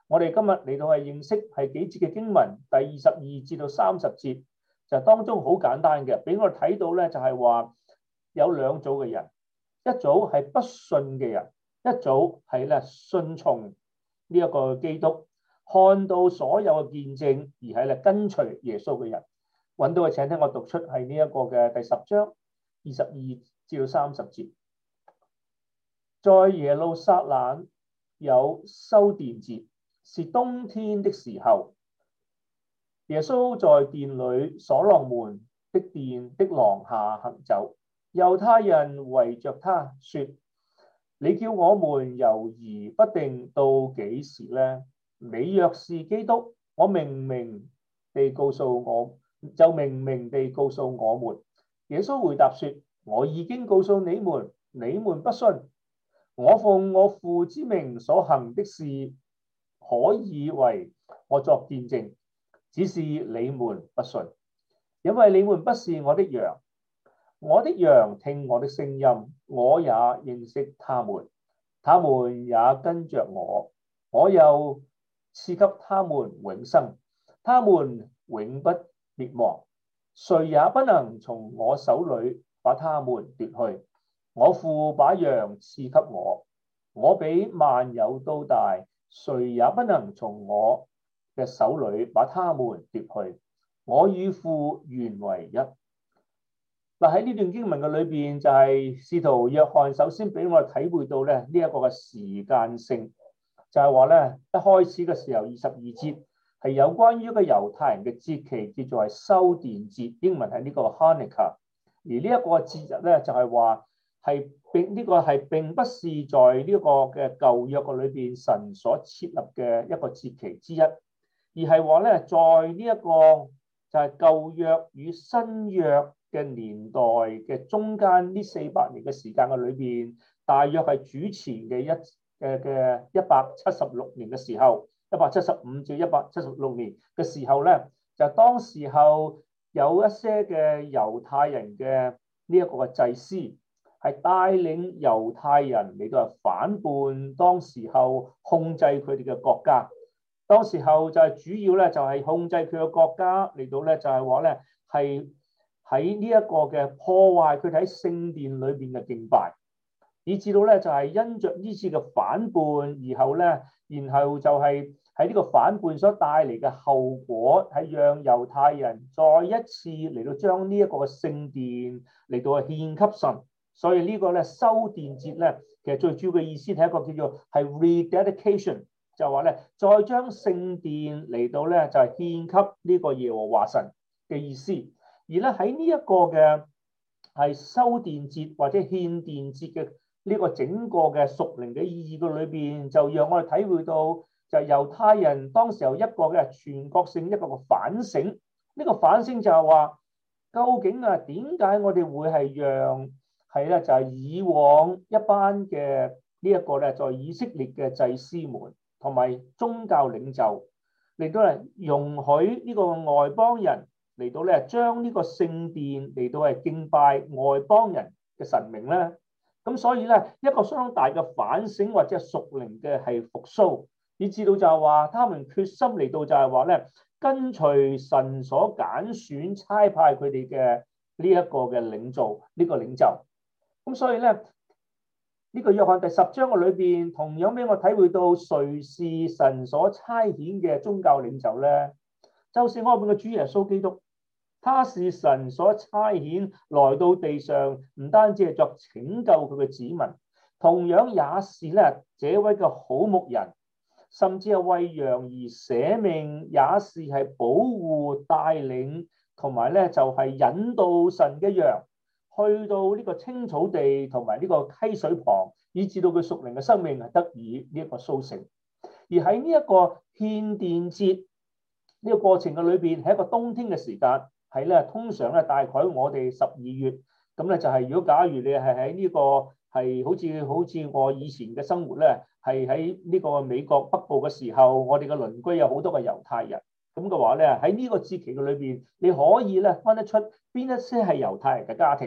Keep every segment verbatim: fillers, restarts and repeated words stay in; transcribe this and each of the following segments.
我哋今日嚟到係認識係幾節嘅經文，第二十二至到三十節，就係當中好簡單嘅，俾我哋睇到咧就係話有兩組嘅人，一組係不信嘅人，一組係咧信從呢一個基督，看到所有嘅見證而係咧跟隨耶穌嘅人。揾到嘅請聽我讀出係呢一個嘅第十章二十二至到三十節。在耶路撒冷有修殿節，是冬天的時候，耶穌在殿裏所羅門的殿的廊下行走，猶太人圍着他說：你叫我們猶豫不定到幾時呢？你若是基督，我明明地告訴我，就明明地告訴我們。耶穌回答說：我已經告訴你們，你們不信。我奉我父之名所行的事，可以為我作見證，只是你們不信，因為你們不是我的羊。我的羊聽我的聲音，我也認識他們，他們也跟着我。我又賜給他們永生，他們永不滅亡，誰也不能從我手裏把他們奪去。我父把羊賜給我，我比萬有都大，誰也不能從我嘅手裏把他們奪去。我與父原為一。嗱，喺呢段經文嘅裏邊，就係使徒約翰首先俾我哋體會到咧呢一個嘅時間性，就係話咧一開始嘅時候二十二節係有關於一個猶太人嘅節期，叫做係修殿節，英文係呢個 Hanukkah。而呢一個節日咧就係話係並呢個係並不是在呢個嘅舊約嘅裏邊神所設立嘅一個節期之一，而係話咧在呢一個就係舊約與新約嘅年代嘅中間呢四百年嘅時間嘅裏邊，大約係主前嘅一嘅嘅一百七十六年嘅時候，一百七十五至一百七十六年嘅時候咧，就當時候有一些嘅猶太人嘅呢一個嘅祭司係帶領猶太人嚟到係反叛當時候控制佢哋嘅國家。當時候就係主要咧就係控制佢嘅國家嚟到咧就係話咧係喺呢一個嘅破壞佢哋喺聖殿裏邊嘅敬拜，以至到咧就係因着呢次嘅反叛，而後咧然後就係喺呢個反叛所帶嚟嘅後果，係讓猶太人再一次嚟到將呢一個嘅聖殿嚟到係獻給神。所以呢個咧修殿節咧，其實最主要嘅意思係一個叫做係 rededication， 就話咧再將聖殿嚟到咧就係獻給呢個耶和華神嘅意思。而咧喺呢一個嘅係修殿節或者獻殿節嘅呢個整個嘅屬靈嘅意義嘅裏邊，就讓我哋體會到就係猶太人當時有一個嘅全國性一個嘅反省。呢個反省就係話，究竟啊點解我哋會係讓係咧就係以往一班嘅呢一個咧在以色列嘅祭司們同埋宗教領袖嚟到嚟容許呢個外邦人嚟到咧將呢個聖殿嚟到係敬拜外邦人嘅神明咧？咁所以咧一個相當大嘅反省或者係屬靈嘅係復甦，以至到就係話他們決心嚟到就係話咧跟隨神所揀選差派佢哋嘅呢一個嘅領袖呢個領袖。咁所以咧呢個約翰第十章嘅裏邊，同樣俾我體會到誰是神所差遣嘅宗教領袖咧？就是我哋嘅主耶穌基督。他是神所差遣來到地上，唔單止係作拯救佢嘅子民，同樣也是咧這位嘅好牧人，甚至係為羊而捨命，也是係保護帶領同埋咧就係引導神嘅羊去到呢個青草地同埋呢個溪水旁，以至到佢屬靈嘅生命係得以呢一個甦醒。而喺呢一個獻殿節呢個過程嘅裏邊，係一個冬天嘅時間。係咧，通常咧大概我哋十二月咁咧，就係如果假如你係喺呢個係好似好似我以前嘅生活咧，係喺呢個美國北部嘅時候，我哋嘅鄰居有好多嘅猶太人，咁嘅話咧喺呢個節期嘅裏邊，你可以咧分得出邊一些係猶太人嘅家庭，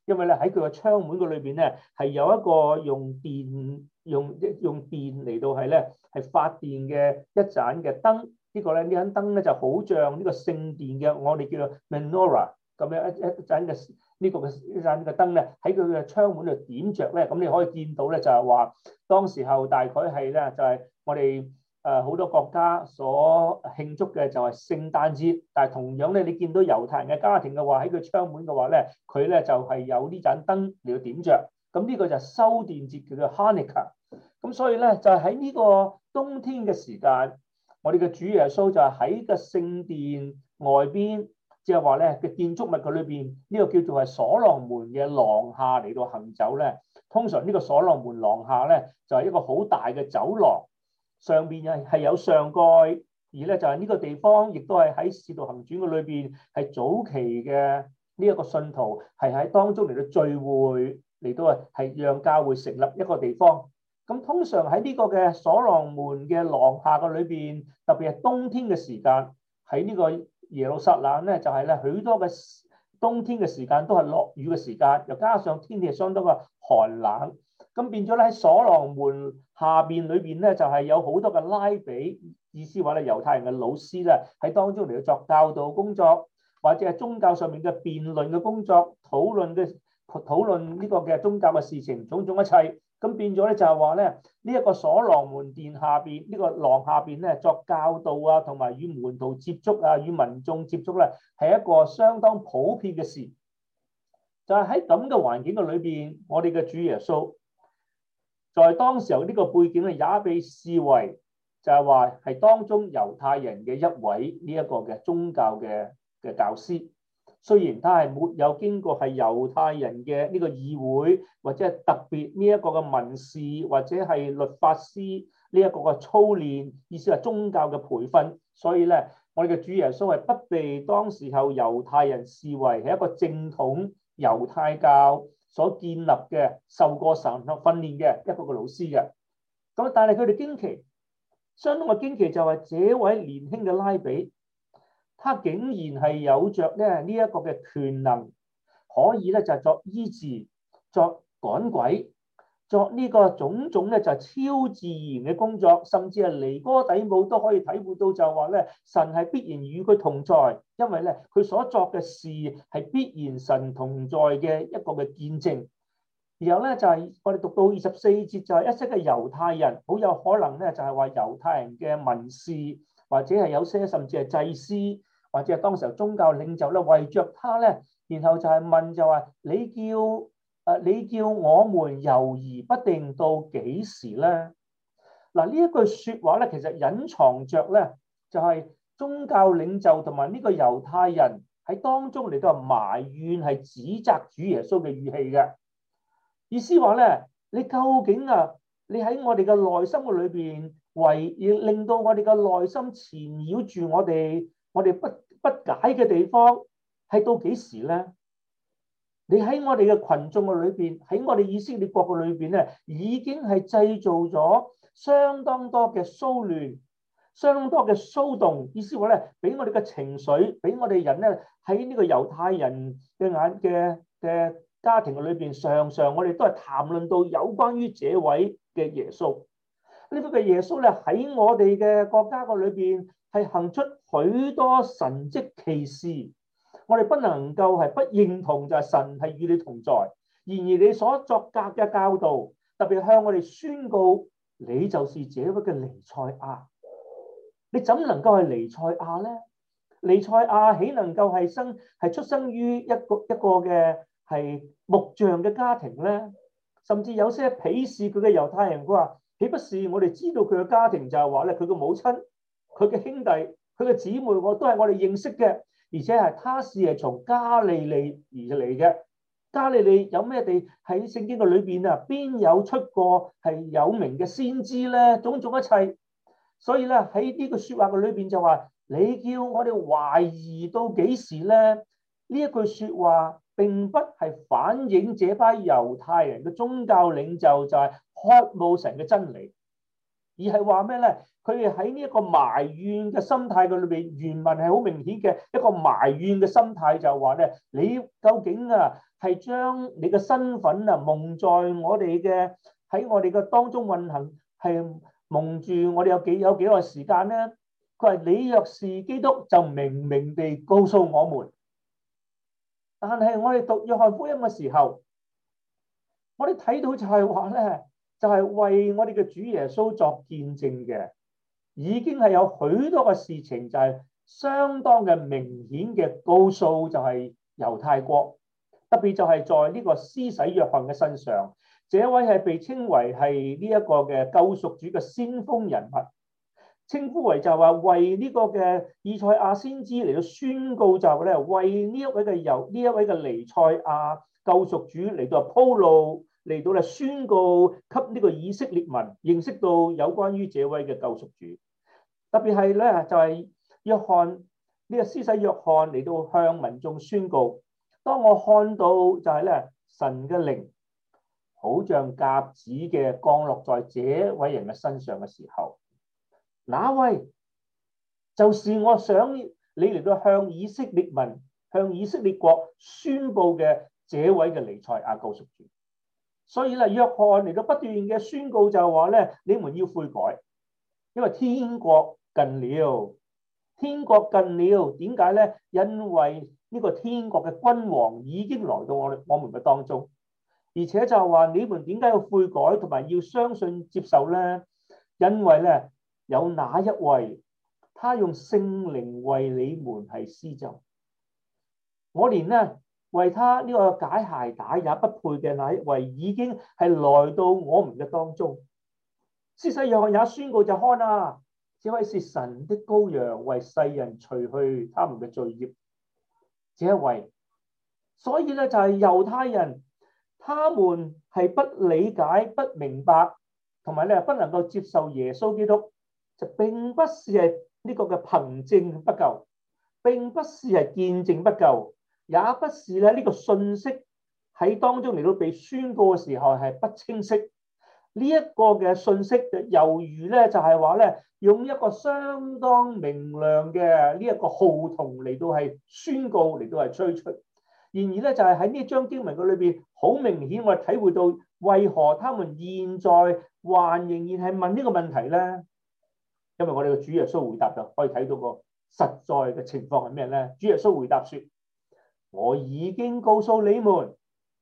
因為咧喺佢個窗門嘅裏邊咧係有一個用電用用電嚟到係咧係發電嘅一盞嘅燈。呢個咧呢盞燈咧就好像呢個聖殿嘅我哋叫做 menorah 咁樣一一盞嘅呢個嘅一盞嘅燈咧喺佢嘅窗門度點着咧，咁你可以見到咧就係話當時候大概係咧就係我哋誒好多國家所慶祝嘅就係聖誕節，但係同樣咧你見到猶太人嘅家庭嘅話喺佢窗門嘅話咧，佢咧就係有呢盞燈嚟到點着。咁呢個就係修殿節叫做 Hanukkah。咁所以咧就係喺呢個冬天嘅時間，我哋嘅主耶穌就係喺個聖殿外邊，即係話咧嘅建築物嘅裏邊，呢個叫做係所羅門嘅廊下嚟到行走咧。通常呢個所羅門廊下咧就係一個好大嘅走廊，上邊係係有上蓋，而咧就係呢個地方亦都係喺使徒行傳嘅裏邊係早期嘅呢一個信徒係喺當中嚟到聚會，嚟到係讓教會成立一個地方。咁通常喺呢個嘅所羅門嘅廊下嘅裏邊，特別係冬天嘅時間，喺呢個耶路撒冷咧，就係咧許多嘅冬天嘅時間都係落雨嘅時間，又加上天氣係相當嘅寒冷，咁變咗咧喺所羅門下邊裏邊咧，就係有好多嘅拉比，意思話咧猶太人嘅老師咧喺當中嚟到作教導工作，或者係宗教上面嘅辯論嘅工作，討論嘅討論呢個嘅宗教嘅事情，種種一切。咁變咗咧就係話咧呢一個所羅門殿下邊呢個廊下邊咧作教導啊，同埋與門徒接觸啊，與民眾接觸咧係一個相當普遍嘅事。就係喺咁嘅環境嘅裏邊，我哋嘅主耶穌在當時候呢個背景咧也被視為就係話係當中猶太人嘅一位呢一個嘅宗教嘅嘅教師。雖然他係沒有經過係猶太人嘅呢個議會，或者係特別呢一個嘅文士，或者係律法師呢一個嘅操練，意思係宗教嘅培訓，所以咧，我哋嘅主耶穌係不被當時候猶太人視為係一個正統猶太教所建立嘅受過神學訓練嘅一個嘅老師嘅。咁但係佢哋驚奇，相當嘅驚奇就係這位年輕嘅拉比，他竟然係有着咧呢一個嘅權能，可以咧就係作醫治、作趕鬼、作呢個種種咧就係超自然嘅工作，甚至係尼哥底母都可以體會到就話咧神係必然與佢同在，因為咧佢所作嘅事係必然神同在嘅一個嘅見證。然後咧就係我哋讀到二十四節，就係一些嘅猶太人，好有可能咧就係話猶太人嘅文士，或者係有些甚至係祭司，或者係當時候宗教領袖咧，為着他咧，然後就係問就話：你叫誒你叫我們猶豫不定到幾時咧？嗱，呢一句説話咧，其實隱藏着咧，就係宗教領袖同埋呢個猶太人喺當中嚟到埋怨，係指責主耶穌嘅語氣嘅意思話咧，你究竟啊，你喺我哋嘅內心嘅裏邊，為要令到我哋嘅內心纏繞住我哋。我哋不不解嘅地方係到幾時咧？你喺我哋嘅群眾嘅裏邊，喺我哋以色列國嘅裏邊咧，已經係製造咗相當多嘅騷亂，相當多嘅騷動。意思話咧，俾我哋嘅情緒，俾我哋人咧喺呢個猶太人嘅眼嘅嘅家庭嘅裏邊，常常我哋都係談論到有關於這位嘅耶穌。呢個嘅耶穌咧喺我哋嘅國家嘅裏邊，係行出許多神蹟奇事，我哋不能夠係不認同就係神係與你同在。然而你所作格嘅教導，特別向我哋宣告，你就是這位嘅彌賽亞。你怎能夠係彌賽亞咧？彌賽亞豈能夠係生係出生於一個一個嘅係木匠嘅家庭咧？甚至有些鄙視佢嘅猶太人，佢話：豈不是我哋知道佢嘅家庭就係話咧，佢嘅母親。佢嘅兄弟、佢嘅姊妹，我都係我哋認識嘅，而且係他是係從加利利而嚟嘅。加利利有咩地喺聖經嘅裏邊啊？邊有出過係有名嘅先知咧？種種一切，所以咧喺呢個説話嘅裏邊就話：你叫我哋懷疑到幾時咧？呢一句説話並不係反映這班猶太人嘅宗教領袖就係渴慕神嘅真理。而而係話咩咧？佢哋喺呢一個埋怨嘅心態嘅裏邊，原文係好明顯嘅一個埋怨嘅心態，就係話咧，你究竟啊係將你嘅身份啊蒙在我哋嘅喺我哋嘅當中運行，係蒙住我哋有幾有幾耐時間咧？佢話你若是基督，就明明地告訴我們。但係我哋讀約翰福音嘅時候，我哋睇到就係話咧，就係為我哋嘅主耶穌作見證嘅，已經係有許多嘅事情就係相當嘅明顯嘅告訴，就係猶太國，特別就係在呢個施洗約翰嘅身上，這位係被稱為係呢一個嘅救贖主嘅先鋒人物，稱呼為就係話為呢個嘅以賽亞先知嚟到宣告，就係咧為呢一位嘅由呢一位嘅彌賽亞救贖主嚟到鋪路，嚟到咧宣告給呢個以色列民認識到有關於這位嘅救贖主。特別係咧就係約翰呢個施洗約翰嚟到向民眾宣告，當我看到就係咧神嘅靈好像鴿子嘅降落在這位人嘅身上嘅時候，那位就是我想你嚟到向以色列民向以色列國宣布嘅這位嘅彌賽亞救贖主。所以咧約翰嚟到不斷嘅宣告就係話咧，你們要悔改，因為天國近了，天國近了。點解咧？因為呢個天國嘅君王已經來到我哋我們嘅當中，而且就係話你們點解要悔改同埋要相信接受咧？因為咧有那一位，他用聖靈為你們係施浸，我連咧為他呢個解鞋帶也不配嘅那一位，已經係來到我們嘅當中。施洗約翰也宣告就看啊，這位是神的羔羊，為世人除去他們嘅罪孽。這一位，所以咧就係猶太人，他們係不理解、不明白，同埋咧不能夠接受耶穌基督，就並不是係呢個嘅憑證不夠，並不是係見證不夠，也不是咧呢個信息喺當中嚟到被宣告嘅時候係不清晰。呢一個嘅信息就猶如咧就係話咧用一個相當明亮嘅呢一個號筒嚟到係宣告，嚟到係吹出。然而咧就係喺呢張經文嘅裏邊，好明顯我哋體會到為何他們現在還仍然係問呢個問題咧？因為我哋嘅主耶穌回答就可以睇到個實在嘅情況係咩咧？主耶穌回答說：我已經告訴你們。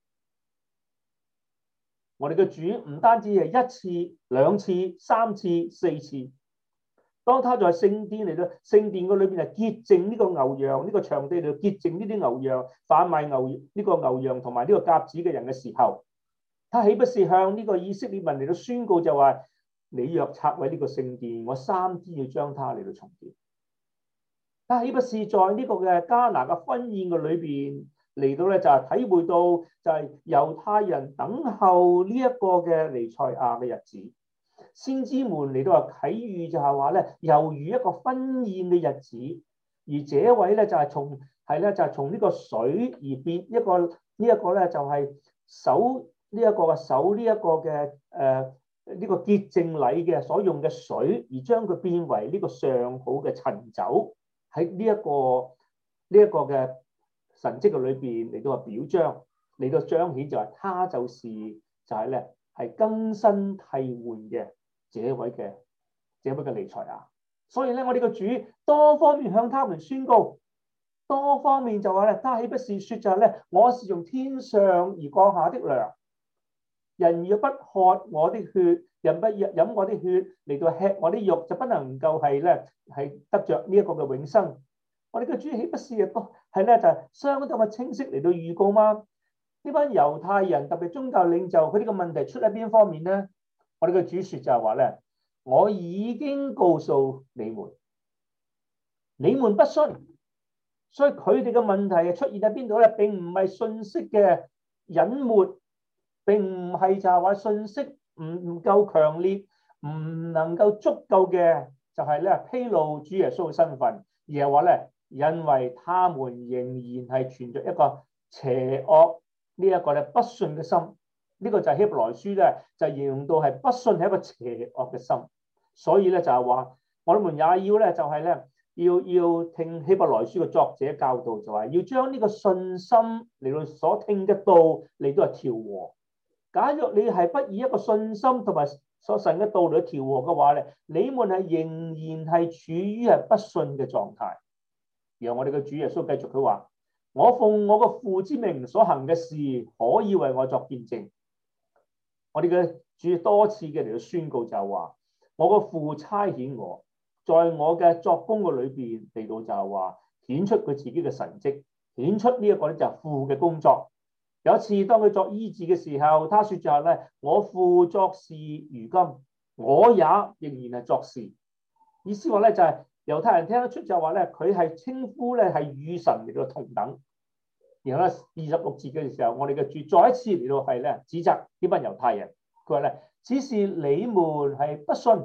我哋嘅主唔單止係一次、兩次、三次、四次。當他在聖殿嚟到聖殿嘅裏邊係潔淨呢個牛羊，呢個場地嚟到潔淨呢啲牛羊，販賣牛呢個牛羊同埋呢個鴿子嘅人嘅時候，他豈不是向呢個以色列民嚟到宣告就話：你若拆毀呢個聖殿，我三天要將它嚟到重建。他豈不是在呢個嘅迦拿嘅婚宴嘅裏邊？嚟到咧就係體會到就係猶太人等候呢一個嘅彌賽亞嘅日子，先知們嚟到話啟喻就係話咧，猶如一個婚宴嘅日子，而這位咧就係從係咧就係從呢個水而變一個呢一個咧就係守呢一個嘅守呢一個嘅誒呢個潔淨禮嘅所用嘅水，而將佢變為呢個上好嘅陳酒，喺呢一個呢一個嘅神蹟嘅裏邊嚟到話表彰，嚟到彰顯就係他就是就係咧係更新替換嘅這位嘅這位嘅彌賽亞。所以咧我哋個主多方面向他們宣告，多方面就話咧，他豈不是說就係咧，我是從天上而降下的糧，人若不喝我的血，人不飲我的血嚟到吃我的肉，就不能夠係咧係得着呢一個嘅永生。我哋嘅主豈不是亦都係咧就係相當嘅清晰嚟到預告嗎？呢班猶太人特別宗教領袖，佢呢個問題出喺邊方面咧？我哋嘅主說就係話咧，我已經告訴你們，你們不信，所以佢哋嘅問題係出現喺邊度咧？並唔係信息嘅隱沒，並唔係就係話信息唔唔夠強烈，唔能夠足夠嘅就係咧披露主耶穌嘅身份，而係話咧。因為他們仍然係存在一個邪惡呢一個咧不信嘅心，呢、這個就係希伯來書咧就形容到係不信係一個邪惡嘅心， 所以咧就係話，我哋們也要咧就係咧要要聽希伯來書嘅作者教導，就話要將呢個信心嚟到所聽嘅道嚟到係調和。假若你係不以一個信心同埋所神嘅道理去調和嘅話咧，你們係仍然係處於係不信嘅狀態。然後我哋嘅主耶穌繼續佢話：我奉我個父之名所行嘅事，可以為我作見證。我哋嘅主多次嘅嚟到宣告就係話：我個父差遣我，在我嘅作工嘅裏邊嚟到就係話顯出佢自己嘅神蹟，顯出呢一個咧就係父嘅工作。有一次當佢作醫治嘅時候，他說就係咧：我父作事如今，我也仍然係作事。意思話咧就係猶太人聽得出就話咧，佢係稱呼咧係與神嚟到同等。然後咧二十六節嘅時候，我哋嘅主再一次嚟到係咧指責呢班猶太人，佢話咧：只是你們係不信。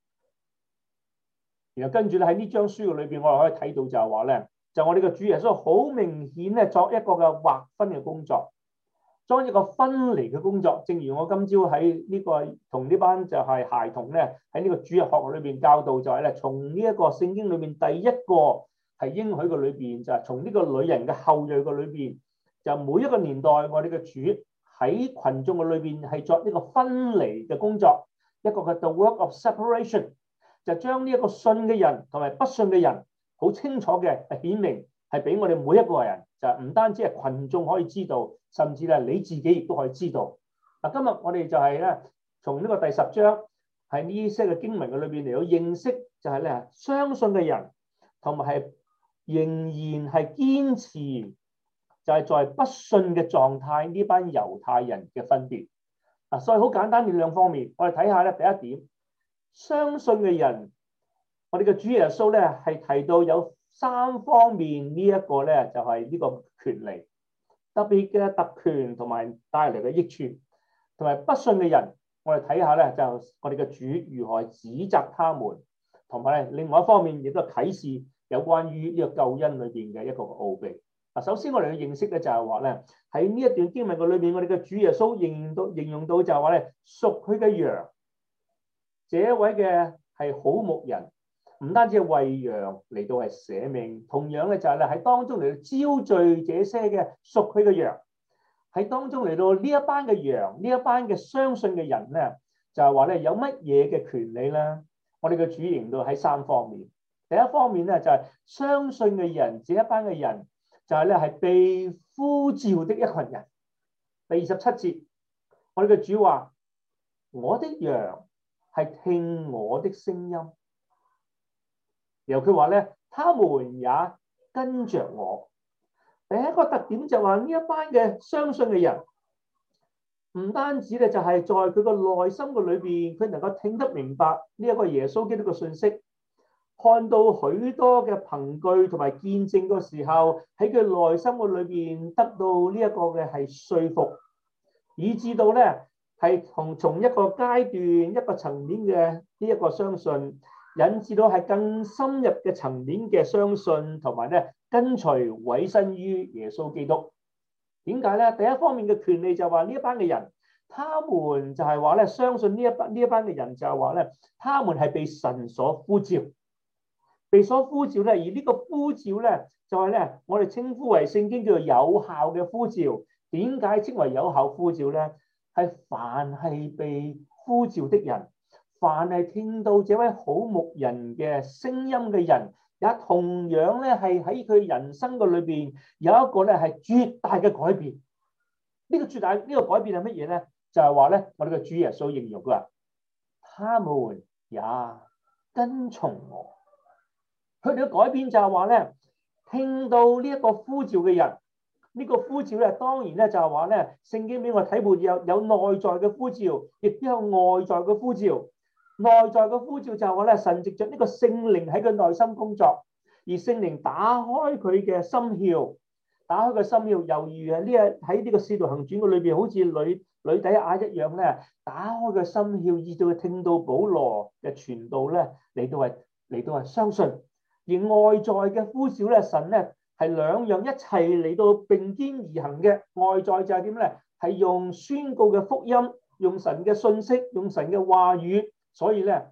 然後跟住咧喺呢張書嘅裏邊，我哋可以睇到就係話咧，就我哋嘅主耶穌好明顯咧作一個嘅劃分嘅工作。當一個分離嘅工作，正如我今朝喺呢個同呢班就係孩童咧喺呢個主日學裏邊教導，就係咧從呢一個聖經裏邊第一個係應許嘅裏邊，就係從呢個女人嘅後裔嘅裏邊，就每一個年代我哋嘅主喺群眾嘅裏邊係作呢個分離嘅工作，一個嘅 the work of separation， 就將呢一個信嘅人同埋不信嘅人好清楚嘅係顯明，係俾我哋每一個人，就唔單止係群眾可以知道。甚至咧，你自己亦都可以知道。嗱，今日我哋就係咧，從呢個第十章喺呢些嘅經文嘅裏邊嚟到認識，就係咧相信嘅人，同埋係仍然係堅持，就係在不信嘅狀態呢班猶太人嘅分別。嗱，所以好簡單嘅兩方面，我哋睇下咧，第一點，相信嘅人，我哋嘅主耶穌咧係提到有三方面呢一個咧，就係呢個權利。特別嘅特權同埋帶嚟嘅益處，同埋不信嘅人，我哋睇下咧，就我哋嘅主如何指責他們，同埋咧另外一方面亦都啟示有關於呢個救恩裏邊嘅一個奧秘。嗱，首先我哋要認識咧就係話咧喺呢一段經文嘅裏邊，我哋嘅主耶穌形容到形容到就係話咧屬佢嘅羊，這一位嘅係好牧人。唔單止係為羊嚟到係捨命，同樣咧就係咧喺當中嚟到招聚這些嘅屬佢嘅羊，喺當中嚟到呢一班嘅羊，呢一班嘅相信嘅人咧，就係話咧有乜嘢嘅權利咧？我哋嘅主營到喺三方面。第一方面咧就係相信嘅人，這一班嘅人就係咧係被呼召的一群人。第二十七節，我哋嘅主話：我的羊係聽我的聲音。然後佢話咧，他們也跟着我。第一個特點就話呢一班嘅相信嘅人，唔單止咧就係在佢個內心嘅裏邊，佢能夠聽得明白呢一個耶穌基督嘅信息，看到許多嘅憑據同埋見證嘅時候，喺佢內心嘅裏邊得到呢一個嘅係說服，以至到咧係從從一個階段一個層面嘅呢一個相信。引致到係更深入嘅層面嘅相信，同埋咧跟隨委身於耶穌基督。點解咧？第一方面嘅權利就話呢一班嘅人，他們就係話咧相信呢一班呢一班嘅人就係話咧，他們係被神所呼召，被所呼召咧。而呢個呼召咧就係咧，我哋稱呼為聖經叫做有效嘅呼召。點解稱為有效呼召咧？係凡係被呼召的人。凡係聽到這位好牧人嘅聲音嘅人，也同樣咧係喺佢人生嘅裏邊有一個咧係絕大嘅改變。呢個絕大呢個改變係乜嘢咧？就係話咧，我哋嘅主耶穌形容佢話：他們也跟從我。佢哋嘅改變就係話咧，聽到呢一個呼召嘅人，呢個呼召咧當然咧就係話咧，聖經俾我睇過有有內在嘅呼召，亦都有外在嘅呼召。內在嘅呼召就係話咧，神藉着呢個聖靈喺佢內心工作，而聖靈打開佢嘅心竅，打開個心竅，猶如係呢個喺呢個使徒行傳嘅裏邊，好似女女底亞一樣咧，打開個心竅，以至佢聽到保羅嘅傳道咧，嚟到係嚟到係相信。而外在嘅呼召咧，神咧係兩樣一齊嚟到並肩而行嘅。外在就係點咧？係用宣告嘅福音，用神嘅信息，用神嘅話語。所以咧，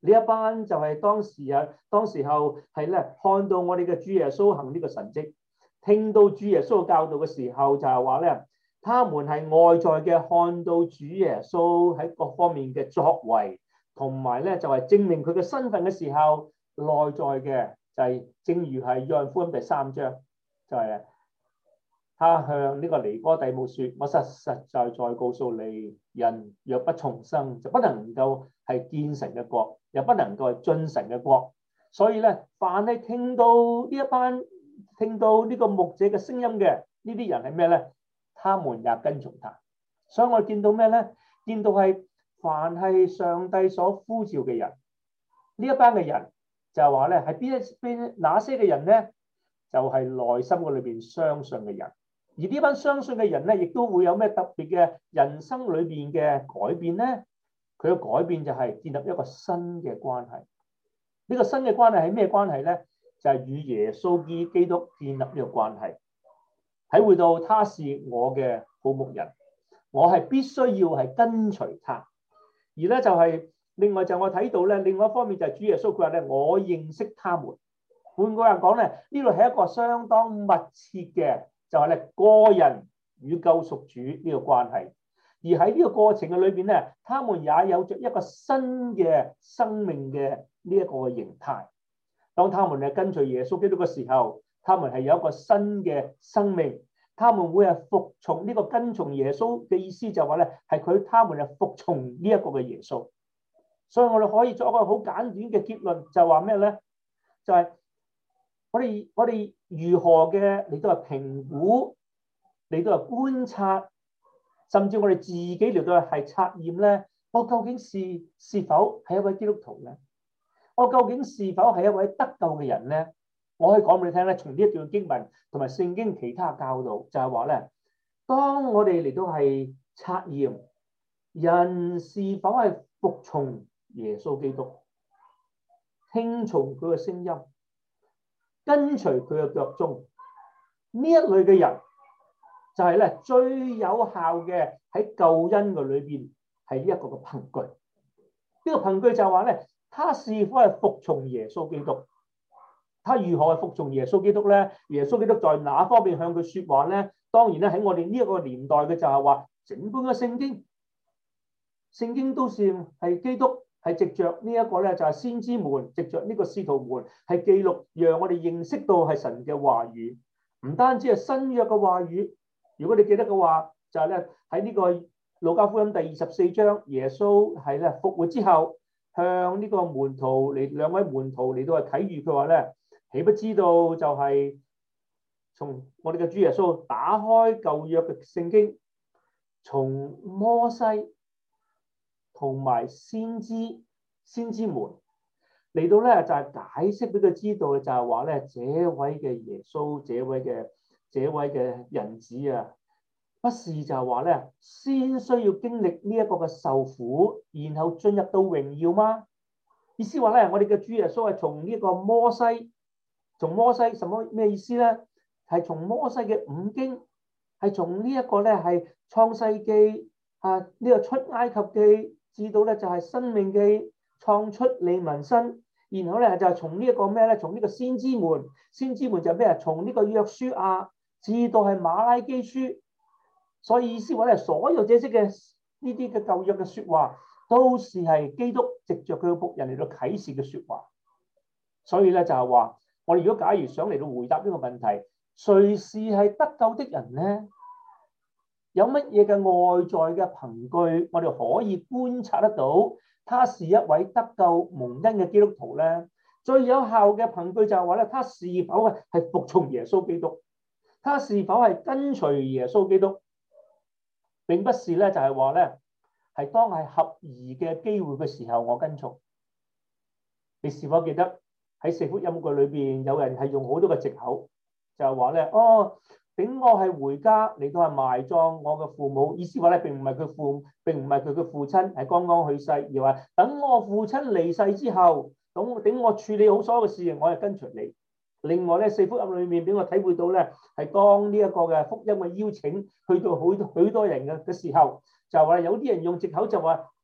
呢一班就係當時啊，當時候係咧看到我哋嘅主耶穌行呢個神蹟，聽到主耶穌教導嘅時候，就係話咧，他們係外在嘅看到主耶穌喺各方面嘅作為，同埋咧就係證明佢嘅身份嘅時候，內在嘅就係正如係約翰福音第三章，就係他向呢個尼哥底母說：我實實在在告訴你，人若不重生，就不能夠係見神嘅國，又不能夠係進神嘅國。所以咧，凡係聽到呢一班聽到呢個牧者嘅聲音嘅呢啲人係咩咧？他們也跟從他。所以我哋見到咩咧？見到係凡係上帝所呼召嘅人，呢一班嘅人就係話咧，係邊一邊哪些嘅人咧？就係、是、內心嘅裏邊相信嘅人。而呢班相信嘅人咧，亦都會有咩特別嘅人生裏邊嘅改變咧？佢嘅改變就係建立一個新嘅關係。呢、這個新嘅關係係咩關係咧？就係、是、與耶穌基督建立呢個關係，體會到他是我嘅好牧人，我係必須要係跟隨他。而咧就係、是、另外就我睇到咧，另外一方面就係主耶穌佢話咧，我認識他們。換句話講咧，呢度係一個相當密切嘅。就係咧個人與救贖主呢個關係，而喺呢個過程嘅裏邊咧，他們也有着一個新嘅生命嘅呢一個嘅形態。當他們係跟隨耶穌基督嘅時候，他們係有一個新嘅生命，他們會係服從呢個跟從耶穌嘅意思就話咧，係佢他們係服從呢一個嘅耶穌。所以我哋可以作一個好簡短嘅結論，就係話咩咧？就係、是。我哋我哋如何嘅嚟到係評估，嚟到係觀察，甚至我哋自己嚟到係測驗咧，我究竟是是否係一位基督徒咧？我究竟是否係一位得救嘅人咧？我可以講俾你聽咧，從呢一段經文同埋聖經其他教導，就係話咧，當我哋嚟到係測驗人是否係服從耶穌基督，聽從佢嘅聲音，跟隨佢嘅腳蹤，呢一類嘅人就係咧最有效嘅喺救恩嘅裏邊係呢一個嘅憑據。呢個憑據就係話咧，他是否係服從耶穌基督？他如何係服從耶穌基督咧？耶穌基督在哪方面向佢說話咧？當然咧喺我哋呢一個年代嘅就係話，整本嘅聖經，聖經都是係基督。係藉着呢一個咧，就係先知們，藉着呢個使徒們，係記錄，讓我哋認識到係神嘅話語。唔單止係新約嘅話語，如果你記得嘅話，就係咧喺呢個路加福音第二十四章，耶穌係咧復活之後，向呢個門徒嚟兩位門徒嚟到係啟喻，佢話咧，豈不知道就係從我哋嘅主耶穌打開舊約嘅聖經，從摩西同埋先知先知們嚟到咧，就係解釋俾佢知道嘅，就係話咧，這位嘅耶穌，這位嘅這位嘅人子啊，不是就係話咧，先需要經歷呢一個嘅受苦，然後進入到榮耀嗎？意思話咧，我哋嘅主耶穌係從呢一個摩西，從摩西什麼咩意思咧？係從摩西嘅五經，係從呢一個咧係創世記啊，呢、這個出埃及記。知道咧就係申命記創出利民申，然後咧就係從呢一個咩咧？從呢個先知們，先知們就係咩啊？從呢個約書亞至到係馬拉基書，所以意思話咧，所有這些嘅呢啲嘅舊約嘅説話，都是係基督藉着佢嘅僕人嚟到啟示嘅説話。所以咧就係話，我哋如果假如想嚟到回答呢個問題，誰是係得救的人咧？有乜嘢嘅外在嘅憑據，我哋可以觀察得到，他是一位得救蒙恩嘅基督徒咧？最有效嘅憑據就係話咧，他是否係服從耶穌基督？他是否係跟隨耶穌基督？並不是咧，就係話咧，係當係合宜嘅機會嘅時候，我跟從。你是否記得喺四福音句裏邊，有人係用好多嘅藉口，就係話咧，哦。等我係回家嚟到係埋葬我嘅父母，意思話咧，並唔係佢父，並唔係佢嘅父親係剛剛去世，而話等我父親離世之後，等等我處理好所有嘅事情，我係跟隨你。另外咧，四福音裏面俾我體會到咧，係當呢一個嘅福音嘅邀請去到好許多人嘅嘅時候，就話有啲人用藉口就話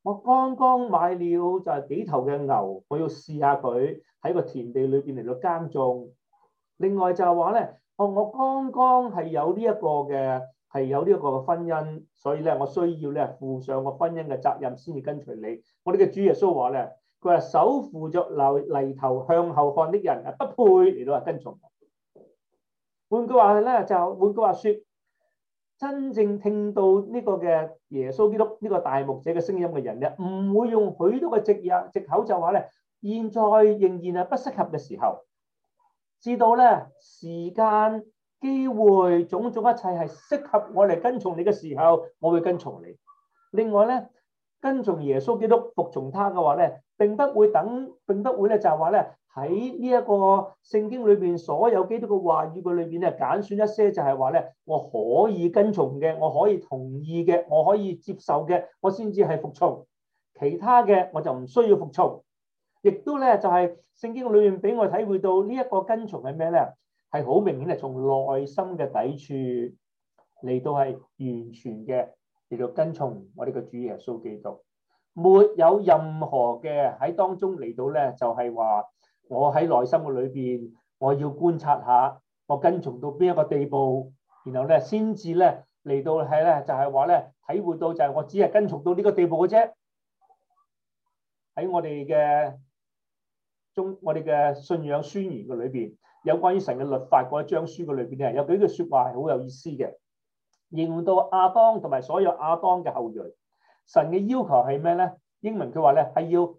我剛剛買了就係幾頭嘅牛，我要試下佢喺個田地裏邊嚟到耕種。另外就係話咧，我我剛剛係有呢一個嘅係有呢一個嘅婚姻，所以咧我需要咧負上個婚姻嘅責任先至跟隨你。我哋嘅主耶穌話咧，佢話手扶着犁頭向後看的人啊，不配嚟到係跟從。換句話咧就換句話説。真正聽到呢個嘅耶穌基督呢個大牧者嘅聲音嘅人咧，唔會用許多嘅藉呀藉口就話咧，現在仍然係不適合嘅時候，知道咧時間、機會、種種一切係適合我嚟跟從你嘅時候，我會跟從你。另外咧，跟從耶穌基督、服從他嘅話咧，並不會等，並不會咧就係話咧。喺呢一個聖經裏邊，所有基督嘅話語嘅裏邊咧，揀選一些就係話咧，我可以跟從嘅，我可以同意嘅，我可以接受嘅，我先至係服從。其他嘅我就唔需要服從。亦都咧就係聖經裏邊俾我體會到呢一個跟從係咩咧？係好明顯係從內心嘅抵觸嚟到係完全嘅嚟到跟從我哋嘅主耶穌基督，沒有任何嘅喺當中嚟到咧就係話。我喺內心嘅裏邊，我要觀察下，我跟從到邊一個地步，然後咧先至咧嚟到係咧就係話咧體會到就係我只係跟從到呢個地步嘅啫。喺我哋嘅中，我哋嘅信仰宣言嘅裏邊，有關於神嘅律法嗰一章書嘅裏邊咧，有幾句説話係好有意思嘅。形容到亞當同埋所有亞當嘅後裔，神嘅要求係咩咧？英文佢話咧係要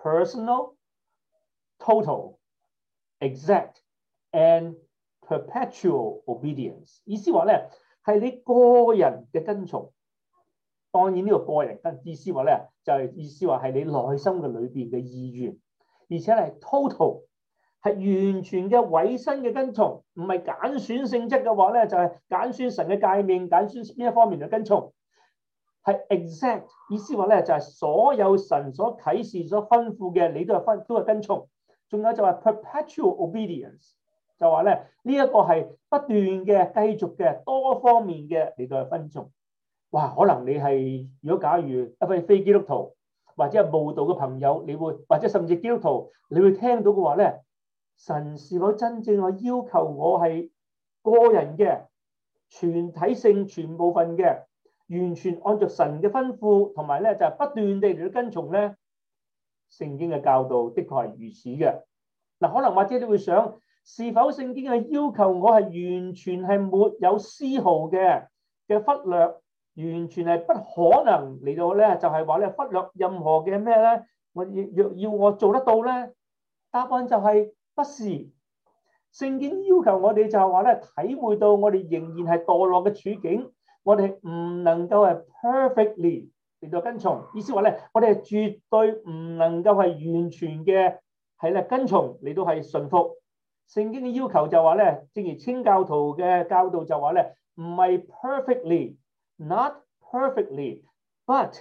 personal。Total, exact, and perpetual obedience。意思話咧係你個人嘅跟從。當然呢個個人跟意思話咧就係、是、意思話係你內心嘅裏邊嘅意願，而且係 total 係完全嘅委身嘅跟從，唔係揀選性質嘅話咧就係、是、揀選神嘅誡命，揀選邊一方面嘅跟從。係 exact 意思話咧就係、是、所有神所啟示所吩咐嘅你都係分都係跟從。仲有就係 perpetual obedience， 就話咧呢一個係不斷嘅、繼續嘅、多方面嘅嚟到去跟從。哇！可能你係如果假如一位非基督徒或者係慕道嘅朋友，你會或者甚至基督徒，你會聽到嘅話咧，神是否真正係要求我係個人嘅、全體性、全部份嘅，完全按照神嘅吩咐，同埋咧就係不斷地嚟到跟從咧？聖經嘅教導的確係如此嘅。嗱，可能或者你會想，是否聖經係要求我係完全係沒有絲毫嘅嘅忽略，完全係不可能嚟到咧？就係話咧忽略任何嘅咩咧？我要要我做得到咧？答案就係不是。聖經要求我哋就係話咧，體會到我哋仍然係墮落嘅處境，我哋唔能夠係 perfectly。嚟到跟從，意思話咧，我哋係絕對唔能夠係完全嘅係咧跟從嚟到係順服。聖經嘅要求就話咧，正如清教徒嘅教導就話咧，唔係 perfectly，not perfectly，but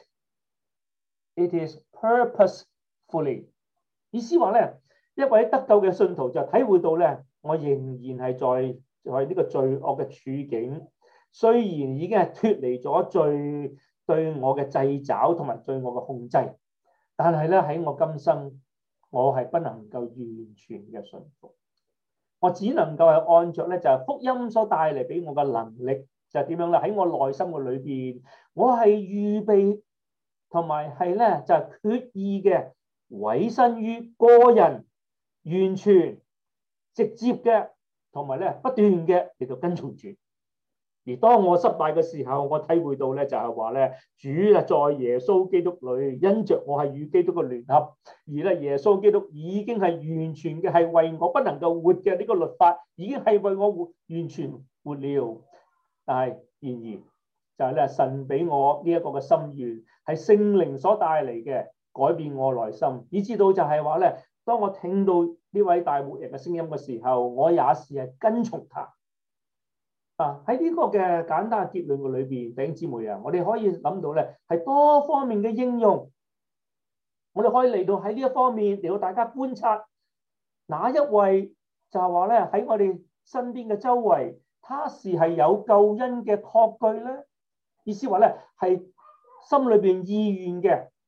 it is purposefully。意思話咧，一位得救嘅信徒就體會到咧，我仍然係在在呢個罪惡嘅處境，雖然已經係脫離咗罪對我嘅掣肘同埋對我嘅控制，但係咧喺我今生，我係不能夠完全嘅順服，我只能夠係按着咧就係福音所帶嚟俾我嘅能力，就係點樣咧？喺我內心嘅裏邊，我係預備同埋係咧就係決意嘅委身於個人，完全直接嘅同埋咧不斷嘅嚟到跟從主。而當我失敗嘅時候，我體會到咧就係話咧，主啊在耶穌基督裏，因着我係與基督嘅聯合，而咧耶穌基督已經係完全嘅係為我不能夠活嘅呢個律法，已經係為我活完全活了。但係然而就係咧神俾我呢一個嘅心願，係聖靈所帶嚟嘅改變我內心，以至到就係話咧，當我聽到呢位大牧人嘅聲音嘅時候，我也是係跟從他。啊！喺呢個嘅簡單嘅結論嘅裏邊，弟兄姊妹啊，我哋可以諗到咧，係多方面嘅應用。我哋可以嚟到喺呢一方面嚟到大家觀察，哪一位就係話咧喺我哋身邊嘅周圍，他是係有救恩嘅確據咧？意思話咧係心裏邊意願嘅，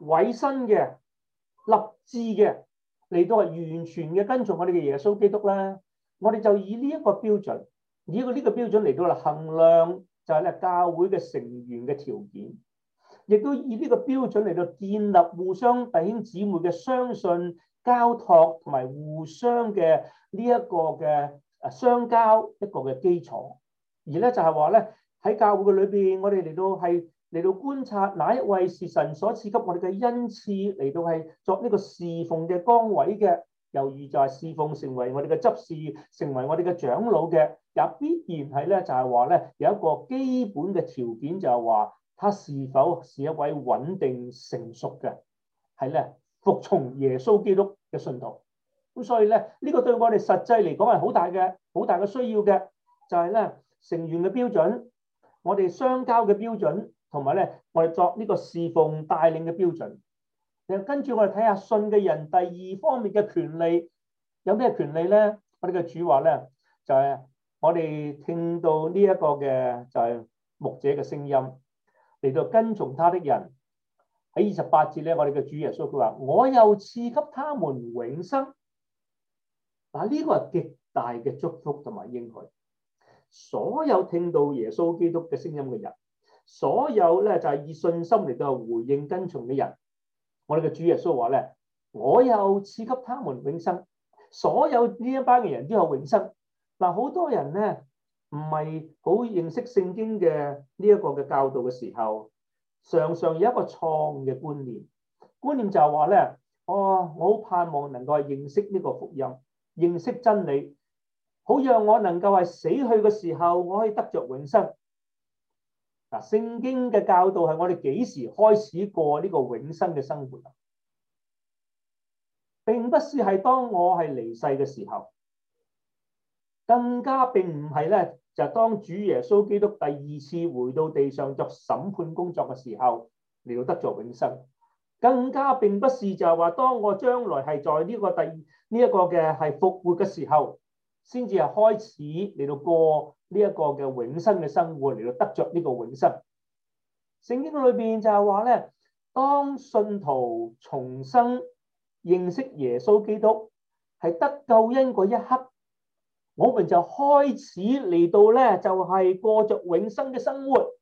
委身嘅、立志嘅嚟到係完全嘅跟從我哋嘅耶穌基督咧，我哋就以呢一個標準，以呢個呢個標準嚟到嚟衡量就係咧教會嘅成員嘅條件，亦都以呢個標準嚟到建立互相弟兄姊妹嘅相信、交託同埋互相嘅呢一個嘅誒相交一個嘅基礎。而咧就係話咧喺教會嘅裏邊，我哋嚟到係嚟到觀察哪一位是神所賜給我哋嘅恩賜，嚟到係作呢個侍奉嘅崗位嘅，猶如就係侍奉成為我哋嘅執事，成為我哋嘅長老嘅，也必然係咧就係話咧有一個基本嘅條件，就係話他是否是一位穩定成熟嘅，係咧服從耶穌基督嘅信徒。咁所以咧呢個對我哋實際嚟講係好大嘅好大嘅需要嘅，就係咧成員嘅標準，我哋相交嘅標準，同埋咧我哋作呢個侍奉帶領嘅標準。跟住我哋睇下信嘅人第二方面嘅權利有咩權利咧？我哋嘅主話咧就係我哋聽到呢一個嘅就係牧者嘅聲音嚟到跟從他的人。喺二十八節咧，我哋嘅主耶穌佢話：我又賜給他們永生。嗱，呢個係極大嘅祝福同埋應許。所有聽到耶穌基督嘅聲音嘅人，所有咧就係以信心嚟到回應跟從嘅人，我哋嘅主耶穌話咧：我又賜給他們永生。所有呢一班嘅人都有永生。嗱，好多人咧唔係好認識聖經嘅呢一個嘅教導嘅時候，常常有一個錯誤嘅觀念，觀念就係話咧：哦，我好盼望能夠係認識呢個福音，認識真理，好讓我能夠係死去嘅時候，我可以得着永生。嗱，聖經嘅教導係我哋幾時開始過呢個永生嘅生活啊？並不是係當我係離世嘅時候，更加並唔係咧，就係當主耶穌基督第二次回到地上作審判工作嘅時候嚟到得着永生。更加並不是就係話當我將來係在呢個第呢一個嘅係復活嘅時候，先至係開始嚟到過呢一個嘅永生嘅生活，嚟到得着呢個永生。聖經裏邊就係話咧，當信徒重生認識耶穌基督係得救恩嗰一刻，我們就開始嚟到咧就係過着永生嘅生活。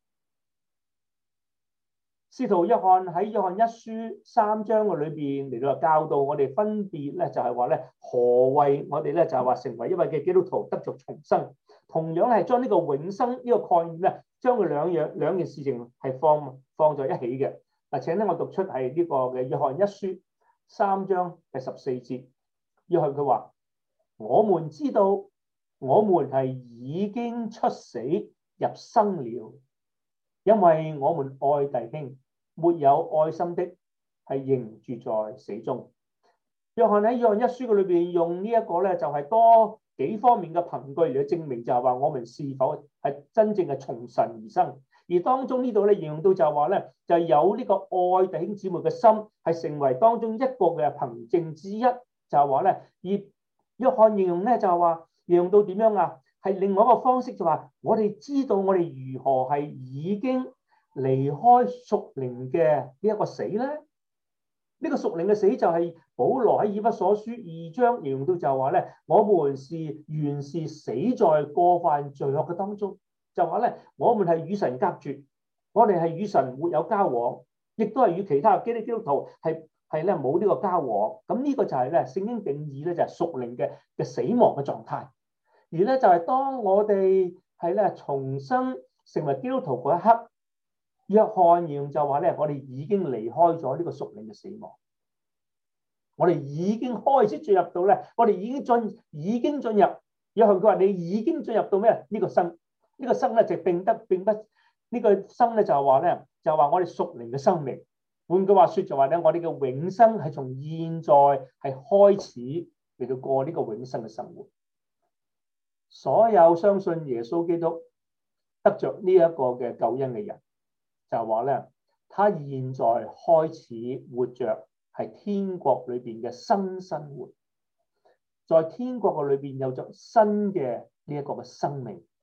使徒約翰喺約翰一書三章嘅裏邊嚟到教導我哋分別咧，就係話咧何謂我哋咧就係話成為一位嘅基督徒得着重生。同樣係將呢個永生呢個概念咧，將佢兩樣兩件事情係放放在一起嘅。嗱，請咧我讀出係呢個嘅約翰一書三章第十四節。約翰佢話：我們知道我們係已經出死入生了，因為我們愛弟兄，沒有愛心的係仍住在死中。約翰喺約翰一書嘅裏邊用呢一個咧，就係多幾方面嘅憑據嚟證明，就係話我們是否係真正係從神而生。而當中呢度咧形容到就係話咧，就係有呢個愛弟兄姊妹嘅心，係成為當中一個嘅憑證之一。就係話咧，而約翰形容咧就係話形容到點樣啊？係另外一個方式，就話我哋知道我哋如何係已經離開屬靈嘅呢一個死咧。呢個屬靈嘅死就係保羅喺以弗所書二章形容到就係話咧，我們是原是死在過犯罪惡嘅當中，就話咧我們係與神隔絕，我哋係與神沒有交往，亦都係與其他基督基督徒係係咧冇呢個交往。咁呢個就係咧聖經定義咧就係屬靈嘅嘅死亡嘅狀態。而咧就係當我哋係咧重生成為基督徒嗰一刻，約翰形容就話咧，我哋已經離開咗呢個屬靈嘅死亡，我哋已經開始進入到咧，我哋已經進已經進入。約翰佢話你已經進入到咩？呢個生呢個生咧就並得並不呢個生咧就係話咧就係話我哋屬靈嘅生命。換句話說就話咧，我哋嘅永生係從現在係開始嚟到過呢個永生嘅生活。所有相信耶穌基督得着呢一個嘅救恩嘅人，就係話咧，他現在開始活着係天國裏邊嘅新生活，在天國嘅裏邊有着新嘅呢一個嘅生命。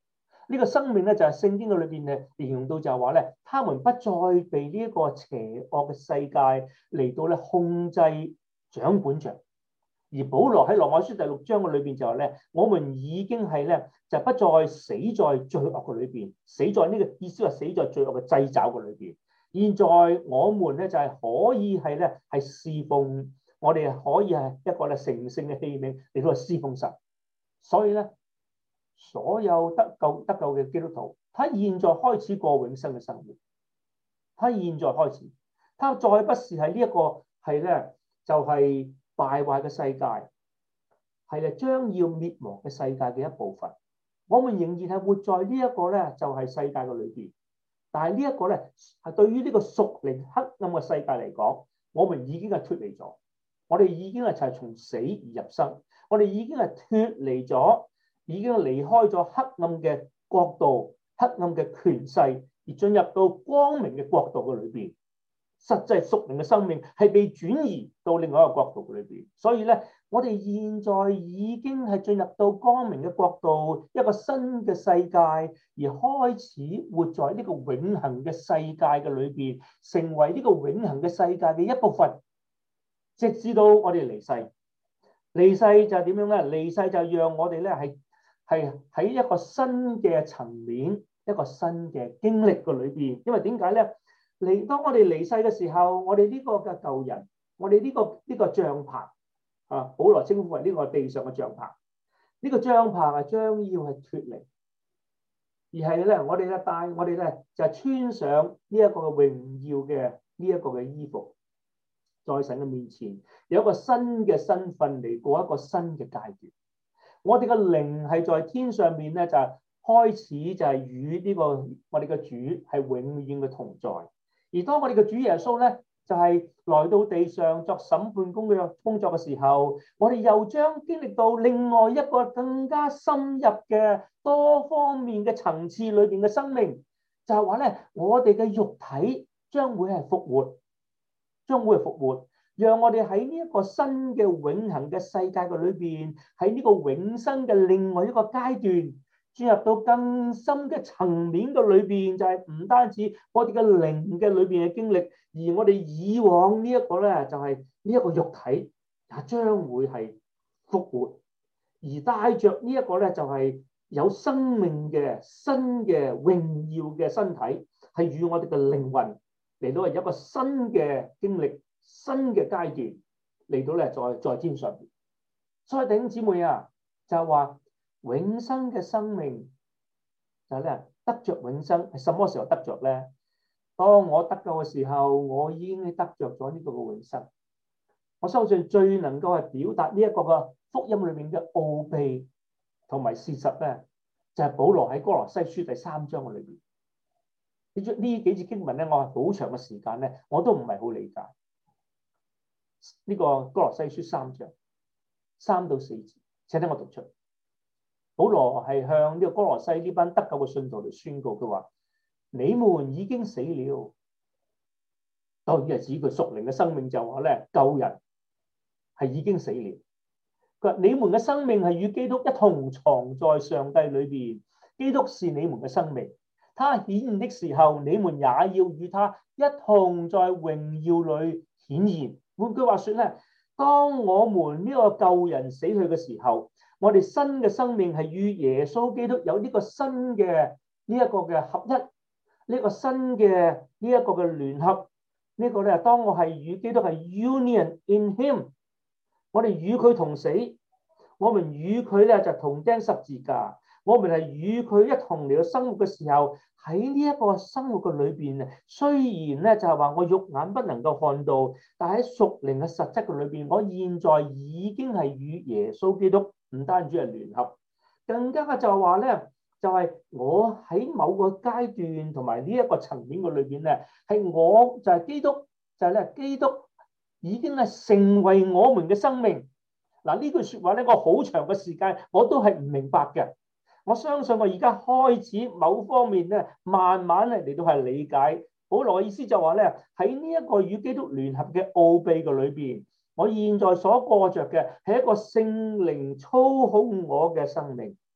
呢個生命咧就係聖經嘅裏邊咧形容到就係話咧，他們不再被呢一個邪惡嘅世界嚟到咧控制掌管着。而保羅喺羅馬書第六章嘅裏邊就話咧，我們已經係咧就不再死在罪惡嘅裏邊，死在呢個意思話死在罪惡嘅掣肘嘅裏邊。現在我們咧就係可以係咧係侍奉，我哋可以係一個咧成聖嘅器皿嚟到侍奉神。所以咧，所有得救得救嘅基督徒，他現在開始過永生嘅生活。他現在開始，他再不是係呢一個係咧就係敗壞嘅世界，係咧將要滅亡嘅世界嘅一部分。我們仍然係活在呢一個咧就係世界嘅裏邊。但係呢一個咧，係對於呢個屬靈黑暗嘅世界嚟講，我們已經係脫離咗。我哋已經係就係從死而入生，我哋已經係脫離咗，已經離開咗黑暗嘅國度、黑暗嘅權勢，而進入到光明嘅國度嘅裏邊。實際屬靈嘅生命係被轉移到另外一個國度嘅裏邊。所以咧，我哋現在已經係進入到光明嘅國度，一個新嘅世界，而開始活在呢個永恆嘅世界嘅裏邊，成為呢個永恆嘅世界嘅一部分，直至到我哋離世。離世就係點樣咧？離世就讓我哋咧係係喺一個新嘅層面，一個新嘅經歷嘅裏邊。因為點解咧？嚟當我哋離世嘅時候，我哋呢個嘅舊人，我哋呢個呢個帳棚啊，保羅稱呼為呢個地上嘅帳棚。呢個帳棚係將要係脫離，而係咧我哋咧帶我哋咧就係穿上呢一個嘅榮耀嘅呢一個嘅衣服，在神嘅面前有一個新嘅身份嚟過一個新嘅階段。我哋嘅靈係在天上面咧就係開始就係與呢個我哋嘅主係永遠嘅同在。而當我哋嘅主耶穌咧，就係來到地上作審判工嘅工作嘅時候，我哋又將經歷到另外一個更加深入嘅多方面嘅層次裏邊嘅生命，就係話咧，我哋嘅肉體將會係復活，將會係復活，讓我哋喺呢一個新嘅永恆嘅世界嘅裏邊，喺呢個永生嘅另外一個階段，進入到更深嘅層面嘅裏邊，就係唔單止我哋嘅靈嘅裏邊嘅經歷，而我哋以往呢一個咧，就係呢一個肉體也將會係復活，而帶着呢一個咧，就係有生命嘅新嘅榮耀嘅身體，係與我哋嘅靈魂嚟到係有一個新嘅經歷、新嘅階段嚟到咧，在在天上邊。所以弟兄姊妹啊，就係話。永生嘅生命就係咧，得着永生係什麼時候得着咧？當我得救嘅時候，我已經得着咗呢個嘅永生。我相信最能夠係表達呢一個嘅福音裏面嘅奧秘同埋事實咧，就係保羅喺哥羅西書第三章嘅裏邊。呢呢幾節經文咧，我係好長嘅時間咧，我都唔係好理解呢個哥羅西書三章三到四節，請聽我讀出。保羅係向呢個哥羅西呢班得救嘅信徒嚟宣告，佢話：你們已經死了。當然係指佢屬靈嘅生命，就話咧，救人係已經死了。佢話：你們嘅生命係與基督一同藏在上帝裏邊，基督是你們嘅生命。他顯現的時候，你們也要與他一同在榮耀裏顯現。換句話說咧，當我們呢個舊人死去嘅時候，我哋新嘅生命係與耶穌基督有呢個新嘅呢一個嘅合一，呢個新嘅呢一個嘅聯合，呢個咧，當我係與基督係 union in him， 我哋與佢同死，我們與佢咧就同釘十字架，我們係與佢一同嚟到生活嘅時候，喺呢一個生活嘅裏邊，雖然咧就係話我肉眼不能夠看到，但喺屬靈嘅實質嘅裏邊，我現在已經係與耶穌基督。唔單止係聯合，更加嘅就係話咧，就係、是、我喺某個階段同埋呢一個層面嘅裏邊咧，係我就係基督，就係、是、咧基督已經係成為我們嘅生命。嗱，呢句説話咧，我好長嘅時間我都係唔明白嘅。我相信我而家開始某方面咧，慢慢咧嚟到係理解。保羅嘅意思就話咧，喺呢一個與基督聯合嘅奧秘嘅裏邊。我現在所過着嘅係一個聖靈操控我嘅生命，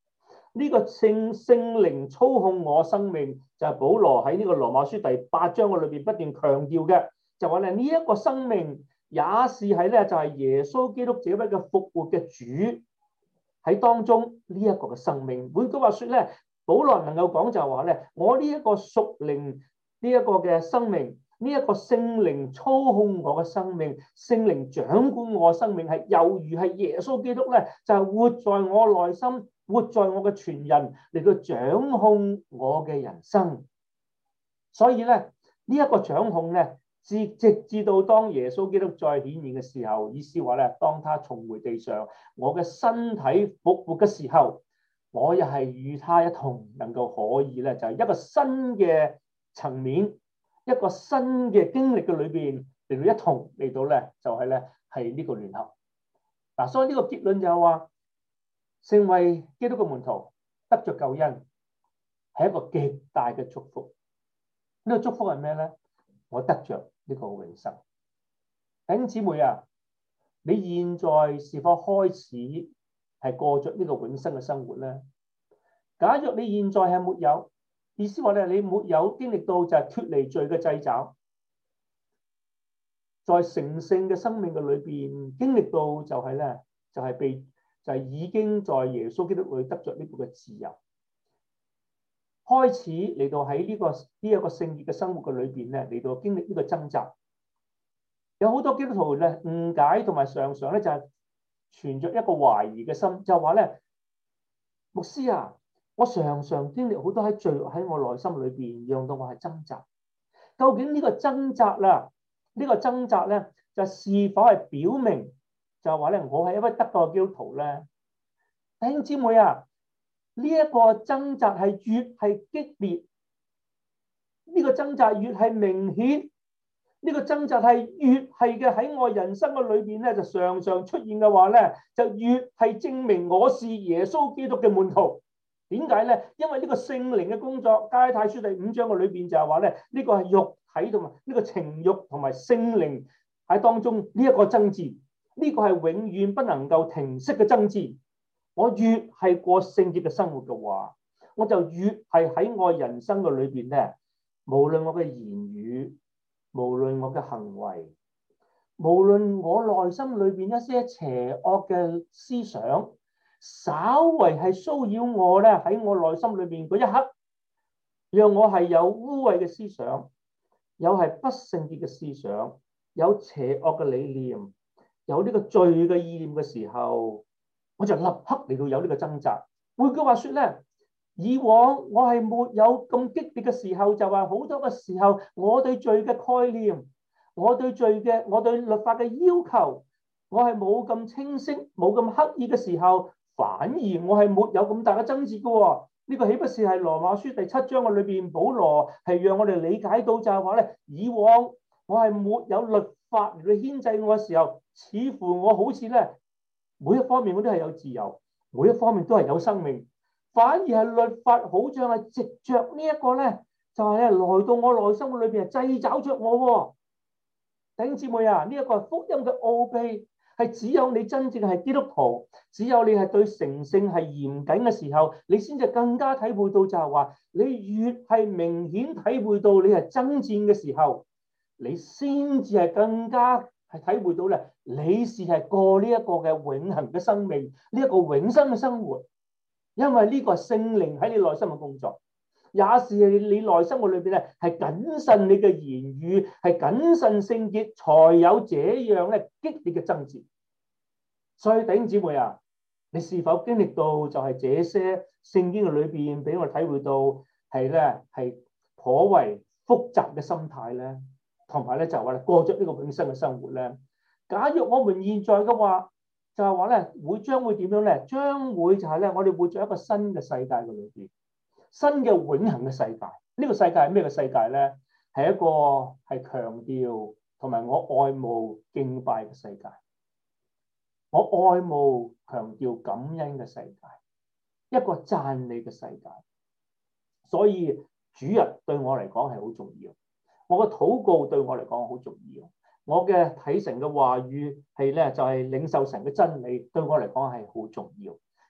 呢個聖聖靈操控我生命，就係保羅喺呢個羅馬書第八章嘅裏邊不斷強調嘅，就話咧呢一個生命也是係咧就係耶穌基督這位嘅復活嘅主喺當中呢一個嘅生命。換句話說咧，保羅能夠講就係話咧，我呢一個屬靈呢一個嘅生命，呢一個聖靈操控我嘅生命，聖靈掌管我嘅生命，係猶如係耶穌基督咧，就係活在我內心，活在我嘅全人嚟到掌控我嘅人生。所以咧呢一個掌控咧，直直至到當耶穌基督再顯現嘅時候，意思話咧，當他重回地上，我嘅身體復活嘅時候，我又係與他一同能夠可以咧，就係一個新嘅層面，一個新嘅經歷嘅裏邊嚟到一同嚟到咧，就係咧係呢個聯合。嗱，所以呢個結論就係話，成為基督嘅門徒，得着救恩，係一個極大嘅祝福。呢個祝福係咩咧？我得着呢個永生。弟兄姊妹啊，你現在是否開始係過着呢個永生嘅生活咧？假若你現在係沒有，意思話咧，你沒有經歷到就係脫離罪嘅掣肘，在成聖嘅生命嘅裏邊經歷到就係咧，就係被就係已經在耶穌基督裏得着呢個嘅自由，開始嚟到喺呢個呢一個聖潔嘅生活嘅裏邊咧，嚟到經歷呢個掙扎。有好多基督徒咧誤解同埋常常咧就係存着一個懷疑嘅心，就話咧，牧師啊，我常常經歷好多喺罪喺我內心裏邊，讓到我係掙扎。究竟呢個掙扎啦，呢個掙扎咧，就是否係表明就係話咧，我係一位得救嘅基督徒咧？弟兄姊妹啊，呢一個掙扎係越係激烈，呢個掙扎越係明顯，呢個掙扎係越係嘅喺我人生嘅裏邊咧，就常常出現嘅話咧，就越係證明我是耶穌基督嘅門徒。點解咧？因為呢個聖靈嘅工作，加拉太書第五章嘅裏邊就係話咧，呢個係肉體同埋呢個情慾同埋聖靈喺當中呢一個爭戰，呢個係永遠不能夠停息嘅爭戰。我越係過聖潔嘅生活嘅話，我就越係喺我人生嘅裏邊咧，無論我嘅言語，無論我嘅行為，無論我內心裏邊一些邪惡嘅思想，稍為係騷擾我咧，喺我內心裏邊嗰一刻，讓我係有污穢嘅思想，有係不聖潔嘅思想，有邪惡嘅理念，有呢個罪嘅意念嘅時候，我就立刻嚟到有呢個掙扎。換句話說咧，以往我係沒有咁激烈嘅時候，就話好多嘅時候，我對罪嘅概念，我對罪嘅，我對律法嘅要求，我係冇咁清晰，冇咁刻意嘅時候，反而我係沒有咁大嘅爭執嘅。呢個豈不是係羅馬書第七章嘅裏邊，保羅係讓我哋理解到就係話咧，以往我係沒有律法嚟牽制我嘅時候，似乎我好似咧每一方面我都係有自由，每一方面都係有生命，反而係律法好像係藉着呢一個咧，就係咧來到我內心嘅裏邊，係掣肘着我。弟兄姊妹啊，呢一個係福音嘅奧秘。係只有你真正係基督徒，只有你係對成聖係嚴謹嘅時候，你先至更加體會到就係話，你越係明顯體會到你係爭戰嘅時候，你先至係更加係體會到咧，你是係過呢一個嘅永恆嘅生命，呢一個永生嘅生活，因為呢個係聖靈喺你內心嘅工作。也是你你內心嘅裏邊咧，係謹慎你嘅言語，係謹慎聖潔，才有這樣咧激烈嘅爭戰。所以弟兄姊妹啊，你是否經歷到就係這些聖經嘅裏邊，俾我體會到係咧係頗為複雜嘅心態咧，同埋咧就話咧過咗呢個永生嘅生活咧。假若我們現在嘅話，就係話咧會將會點樣咧？將會就係咧，我哋活在一個新嘅世界嘅裏邊。新嘅永恆嘅世界，呢個世界係咩嘅世界咧？係一個係強調同埋我愛慕敬拜嘅世界，我愛慕強調感恩嘅世界，一個讚美嘅世界。所以主日對我嚟講係好重要，我嘅禱告對我嚟講好重要，我嘅睇神嘅話語係咧就係領受神嘅真理，對我嚟講係好重要。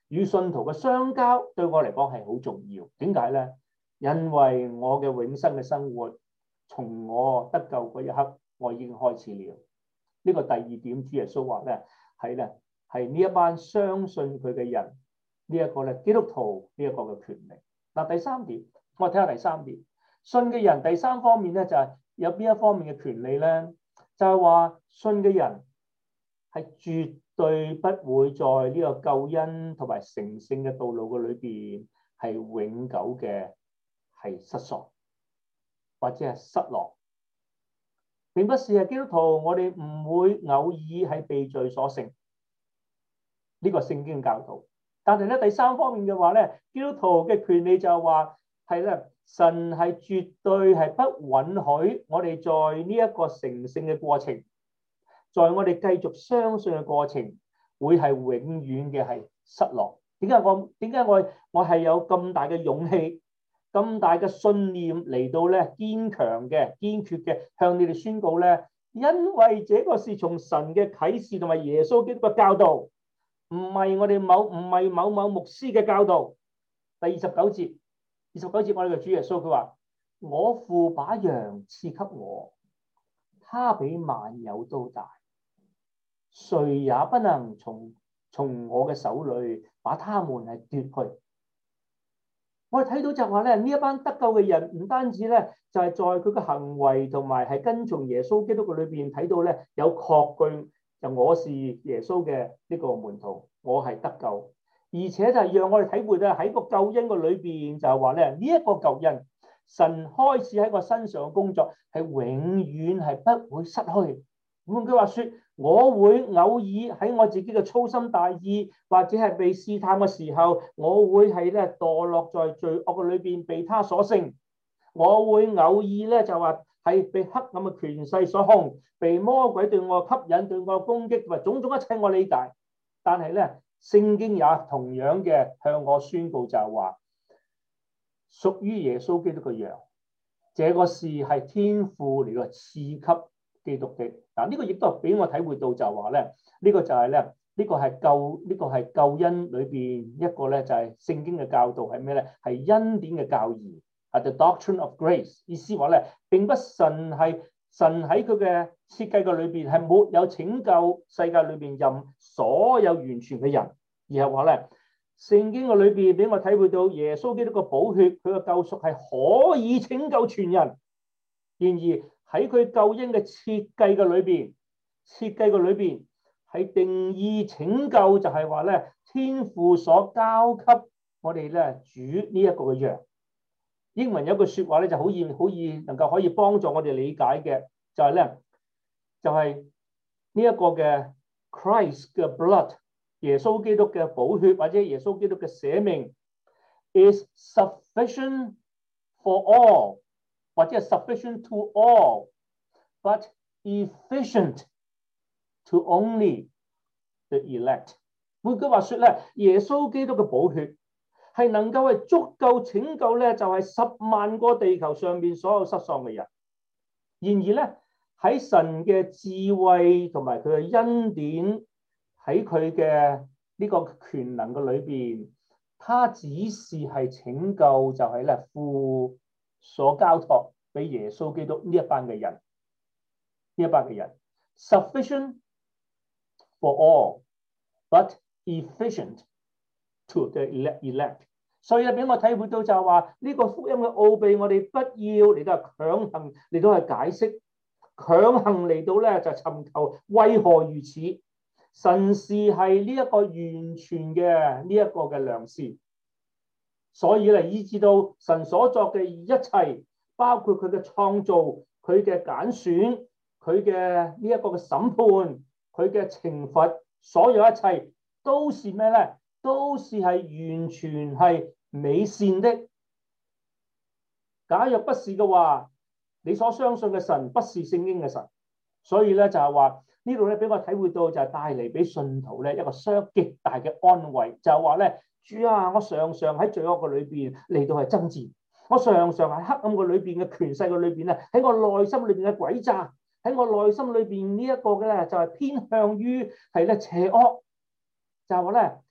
與信徒嘅相交對我嚟講係好重要。點解咧？因為我嘅永生嘅生活，從我得救嗰一刻，我已經開始了。呢個第二點，主耶穌話咧，係咧係呢一班相信佢嘅人，呢一個咧基督徒呢一個嘅權利。嗱，第三點，我睇下第三點，信嘅人第三方面咧就係有邊一方面嘅權利咧？就係話信嘅人係絕對不會在呢個救恩同埋成聖嘅道路嘅裏邊係永久嘅係失喪或者係失落，並不是係基督徒，我哋唔會偶爾係被罪所勝，呢個聖經教導。但係咧第三方面嘅話咧，基督徒嘅權利就係話係咧，神係絕對係不允許我哋在呢一個成聖嘅過程，在我哋繼續相信嘅過程，會係永遠嘅係失落。點解我點解我我係有咁大嘅勇氣、咁大嘅信念嚟到咧堅強嘅、堅決嘅向你哋宣告咧？因為這個是從神嘅啟示同埋耶穌基督嘅教導，唔係我哋某唔係某某牧師嘅教導。第二十九節，二十九節我哋嘅主耶穌佢話：我父把羊賜給我，他比萬有都大，誰也不能從從我嘅手裏把他們係奪去。我哋睇到就話咧，呢一班得救嘅人唔單止咧，就係在佢嘅行為同埋係跟從耶穌基督嘅裏邊睇到咧有確據，就我是耶穌嘅呢個門徒，我係得救，而且就係讓我哋體會咧喺個救恩嘅裏邊就係話咧呢一個救恩，神開始喺我身上嘅工作係永遠係不會失去。換句話說，我會偶爾喺我自己嘅粗心大意，或者係被試探嘅時候，我會係咧墮落在罪惡嘅裏邊，被他所勝。我會偶爾咧就話係被黑暗嘅權勢所控，被魔鬼對我吸引、對我攻擊，同埋種種一切我理解。但係咧，聖經也同樣嘅向我宣告就係話，屬於耶穌基督嘅羊，這個事係天父嚟個賜給基督的。嗱，呢個亦都係俾我體會到就係話咧，呢、這個就係咧，呢、這個係救呢、這個係救恩裏邊一個咧就係聖經嘅教導係咩咧？係恩典嘅教義，係 the doctrine of grace。意思話咧，並不神係神喺佢嘅設計嘅裏邊係沒有拯救世界裏邊任所有完全嘅人，而係話咧，聖經嘅裏邊俾我體會到耶穌基督嘅寶血，佢嘅救贖係可以拯救全人。然而喺佢救恩嘅設計嘅裏邊，設計嘅裏邊係定義拯救就係話咧，天父所交給我哋咧主呢一個嘅羊。英文有句說話咧就好易好易能夠可以幫助我哋理解嘅，就係咧就係呢一個嘅 Christ 嘅 blood， 耶穌基督嘅寶血或者耶穌基督嘅捨命 is sufficient for all。或者係 sufficient to all, but efficient to only the elect。換句話說咧，耶穌基督嘅寶血係能夠係足夠拯救咧，就係十萬個地球上面所有失喪嘅人。然而咧，喺神嘅智慧同埋佢嘅恩典，喺佢嘅呢個權能嘅裏邊，他只是係拯救就係咧父所交託俾耶穌基督呢一班嘅人，呢一班嘅人 sufficient for all, but efficient to the elect。所以咧，俾我體會到就係話呢個福音嘅奧秘，我哋不要嚟到強行嚟到去解釋，強行嚟到咧就尋求為何如此。神是係呢一個完全嘅呢一個嘅良善。所以嚟以至到神所作嘅一切，包括佢嘅創造、佢嘅揀選、佢嘅呢一個嘅審判、佢嘅懲罰，所有一切都是咩咧？都是係完全係美善的。假若不是嘅話，你所相信嘅神不是聖經嘅神。所以咧就係話呢度咧俾我體會到就係帶嚟俾信徒咧一個相極大嘅安慰，就係話咧。主啊，我常常喺罪惡嘅裏邊嚟到係爭戰，我常常喺黑暗嘅裏邊嘅權勢嘅裏邊咧，喺我內心裏邊嘅詭詐，喺我內心裏邊呢一個嘅咧就係偏向於係咧邪惡，就係話咧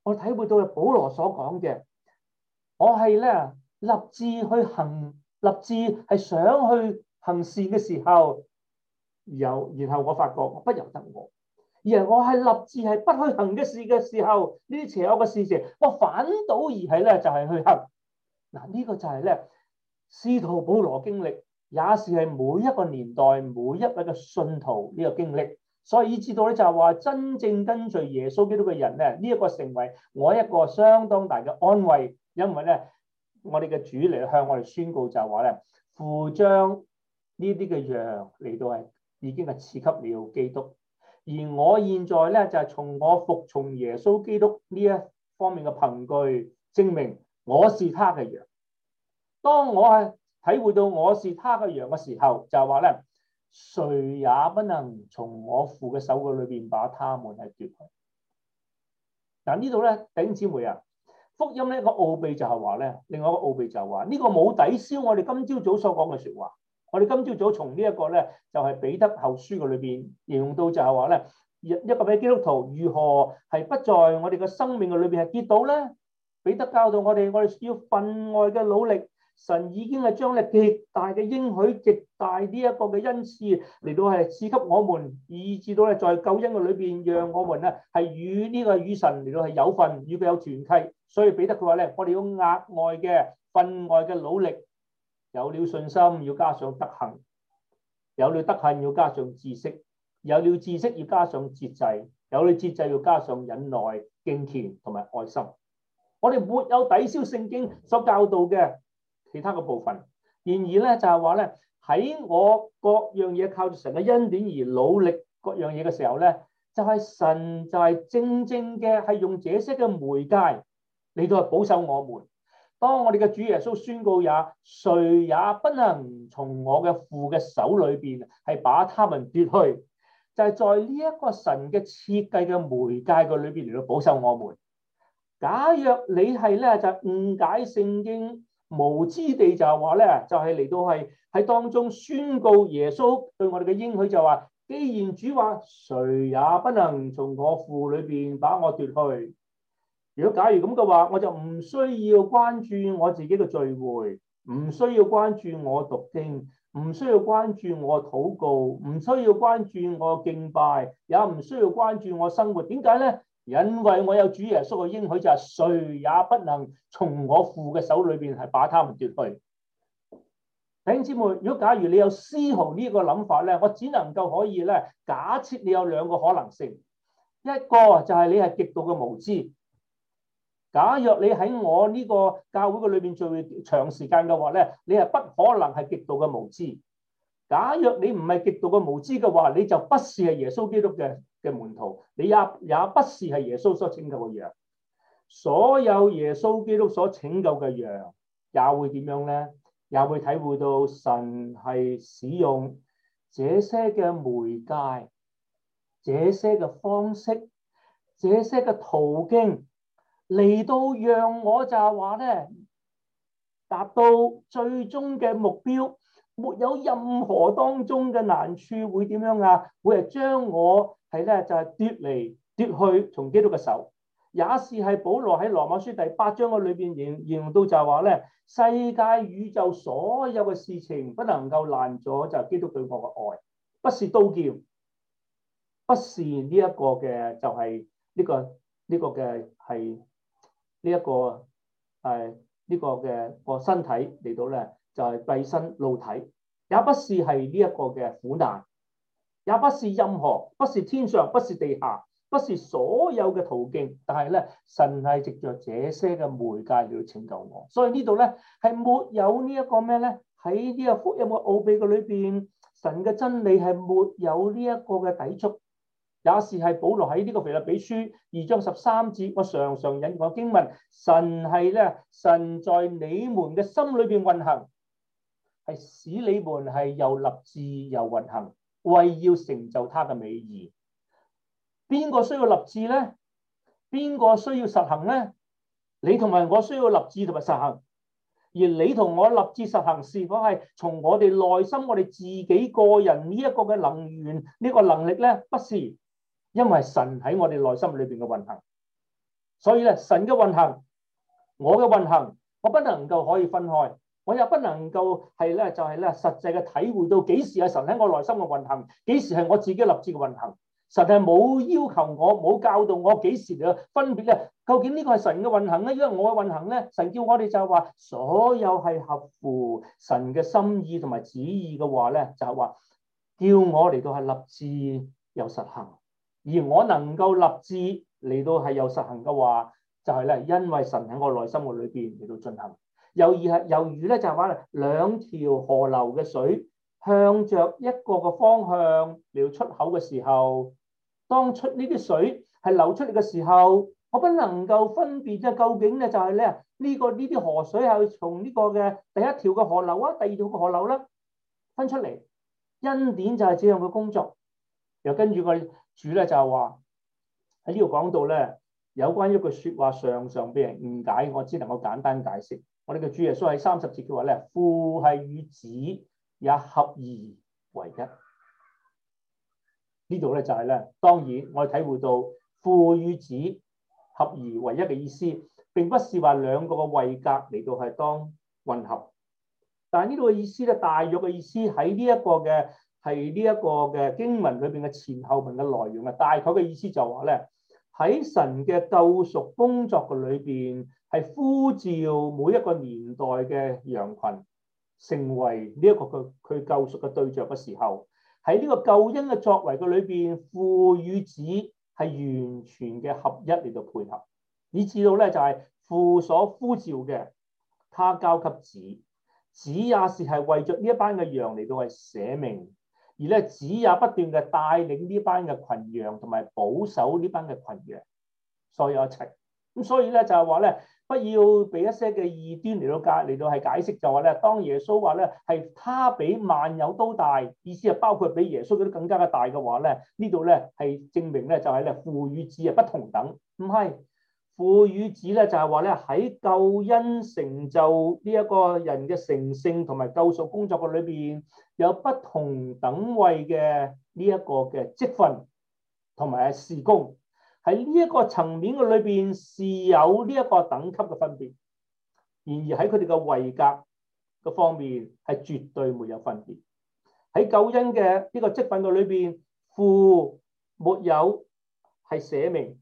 我體會到係保羅所講嘅，我係咧立志去行，立志係想去行善嘅時候，有然後我發覺我不由得我，而係我係立志係不去行嘅事嘅時候，呢啲邪惡嘅事情，我反倒而係咧就係去行。嗱，呢個就係咧使徒保羅經歷，也是係每一個年代每一位嘅信徒呢個經歷。所以以至到咧就係話真正跟隨耶穌基督嘅人咧，呢、這、一個成為我一個相當大嘅安慰，因為咧我哋嘅主嚟向我哋宣告就係話咧，父將呢啲嘅羊嚟到係已經係賜給了基督，而我現在咧就係、是、從我服從耶穌基督呢一方面嘅憑據證明我是他嘅羊。當我係體會到我是他嘅羊嘅時候，就係話咧，誰也不能從我父嘅手嘅裏邊把他們係奪去。嗱，呢度咧弟兄姊妹啊，福音呢個奧秘就係話咧，另外一個奧秘就係話呢個冇抵消我哋今朝早所講嘅說話。我哋今朝早從呢一個咧就係彼得後書嘅裏邊形容到就係話咧，一個俾基督徒如何係不在我哋嘅生命嘅裏邊係跌倒咧？彼得教導我哋，我哋要分外嘅努力。神已經係將咧極大嘅應許、極大呢一個嘅恩賜嚟到係賜給我們，以至到咧在救恩嘅裏邊，讓我們咧係與呢個與神嚟到係有份，與佢有團契。所以彼得佢話咧，我哋要額外嘅分外嘅努力，有了信心要加上德行，有了德行要加上知識，有了知識要加上節制，有了節制要加上忍耐、敬虔同埋愛心。我哋沒有抵消聖經所教導嘅其他嘅部分，然而咧就係話咧，喺我各樣嘢靠住神嘅恩典而努力各樣嘢嘅時候咧，就係、是、神就係正正嘅係用這些嘅媒介嚟到係保守我們。當我哋嘅主耶穌宣告也，誰也不能從我嘅父嘅手裏邊係把他們奪去，就係、是、在呢一個神嘅設計嘅媒介嘅裏邊嚟到保守我們。假若你係咧就誤解聖經，無知地就係話咧，就係嚟到係喺當中宣告耶穌對我哋嘅應許，就話既然主話誰也不能從我父裏邊把我奪去，如果假如咁嘅話，我就唔需要關注我自己嘅聚會，唔需要關注我讀經，唔需要關注我禱告，唔需要關注我敬拜，也唔需要關注我生活。點解咧？因為我有主耶穌嘅應許，就係誰也不能從我父嘅手裏邊係把他們奪去。弟兄姊妹，如果假如你有絲毫呢個諗法咧，我只能夠可以咧假設你有兩個可能性，一個就係你係極度嘅無知。假若你喺我呢個教會嘅裏邊聚會長時間嘅話咧，你係不可能係極度嘅無知。假若你唔係極度嘅無知嘅話，你就不是係耶穌基督嘅嘅門徒，你也也不是係耶穌所拯救嘅羊。所有耶穌基督所拯救嘅羊，也會點樣咧？也會體會到神係使用這些嘅媒介、這些嘅方式、這些嘅途徑嚟到讓我就係話咧，達到最終嘅目標。沒有任何當中嘅難處會點樣啊？會係將我係咧就係奪嚟奪去從基督嘅手，也是係保羅喺羅馬書第八章嘅裏邊形形容到就係話咧，世界宇宙所有嘅事情不能夠攔阻就係基督對我嘅愛，不是刀劍，不是呢一個嘅就係呢個呢個嘅係呢一個誒呢個嘅個身體嚟到咧。就係蔽身露體，也不是係呢一個嘅苦難，也不是任何，不是天上，不是地下，不是所有嘅途徑，但係咧，神係藉着這些嘅媒介嚟拯救我。所以呢度咧係沒有呢一個咩咧？喺呢個福音嘅奧秘嘅裏邊，神嘅真理係沒有呢一個嘅抵觸，也是係保羅喺呢個腓立比書二章十三節，我常常引過經文，神係咧，神在你們嘅心裏邊運行。係使你們係又立志又運行，為要成就他嘅美意。邊個需要立志咧？邊個需要實行咧？你同埋我需要立志同埋實行。而你同我立志實行，是否係從我哋內心、我哋自己個人呢一個嘅能源、呢、這個能力咧？不是，因為神喺我哋內心裏邊嘅運行。 所以咧，神嘅運行，我嘅運行，我不能夠可以分開，我又不能夠係咧就係咧實際嘅體會到幾時係神喺我內心嘅運行，幾時係我自己立志嘅運行。神係冇要求我，冇教導我幾時嚟分別咧。究竟呢個係神嘅運行咧，因為我嘅運行咧，神叫我哋就係話，所有係合乎神嘅心意同埋旨意嘅話咧，就係話叫我嚟到係立志有實行，而我能夠立志嚟到係有實行嘅話，就係咧，因為神喺我內心嘅裏邊嚟到進行。猶如係猶如咧，就係話兩條河流嘅水向着一個嘅方向嚟到出口嘅時候，當出呢啲水係流出嚟嘅時候，我不能夠分別啫，究竟咧就係咧呢個呢啲河水係從呢個嘅第一條嘅河流啊，第二條嘅河流啦分出嚟。恩典就係這樣嘅工作。又跟住個主咧就係話喺呢度講到咧，有關一句說話常常被人誤解，我只能夠簡單解釋。我哋嘅主耶穌喺三十節嘅話咧，父係與子也合而為一。呢度咧就係咧，當然我哋體會到父與子合而為一嘅意思，並不是話兩個嘅位格嚟到係當混合。但係呢度嘅意思咧，大約嘅意思喺呢一個嘅係呢一個嘅經文裏邊嘅前後文嘅內容啊，大概嘅意思就話咧，喺神嘅救贖工作嘅裏邊，係呼召每一個年代嘅羊群成為呢一個佢佢救贖嘅對象嘅時候，喺呢個救恩嘅作為嘅裏邊，父與子係完全嘅合一嚟到配合，以至到咧就係父所呼召嘅，他交給子，子也是係為着呢一班嘅羊嚟到係捨命，而咧子也不斷嘅帶領呢班嘅群羊同埋保守呢班嘅群羊，所有一齊。咁所以咧就係話咧，不要俾一些嘅異端嚟到解嚟到係解釋，就話咧，當耶穌話咧係他比萬有都大，意思係包括比耶穌嗰啲更加嘅大嘅話咧，呢度咧係證明咧就係咧父與子係不同等，唔係父與子咧就係話咧喺救恩成就呢一個人嘅成聖同埋救贖工作嘅裏邊，有不同等位嘅呢一個嘅職分同埋事工。喺呢一個層面嘅裏邊是有呢一個等級嘅分別，然而喺佢哋嘅位格嘅方面係絕對沒有分別。喺救恩嘅呢個職分嘅裏邊，父沒有係捨命，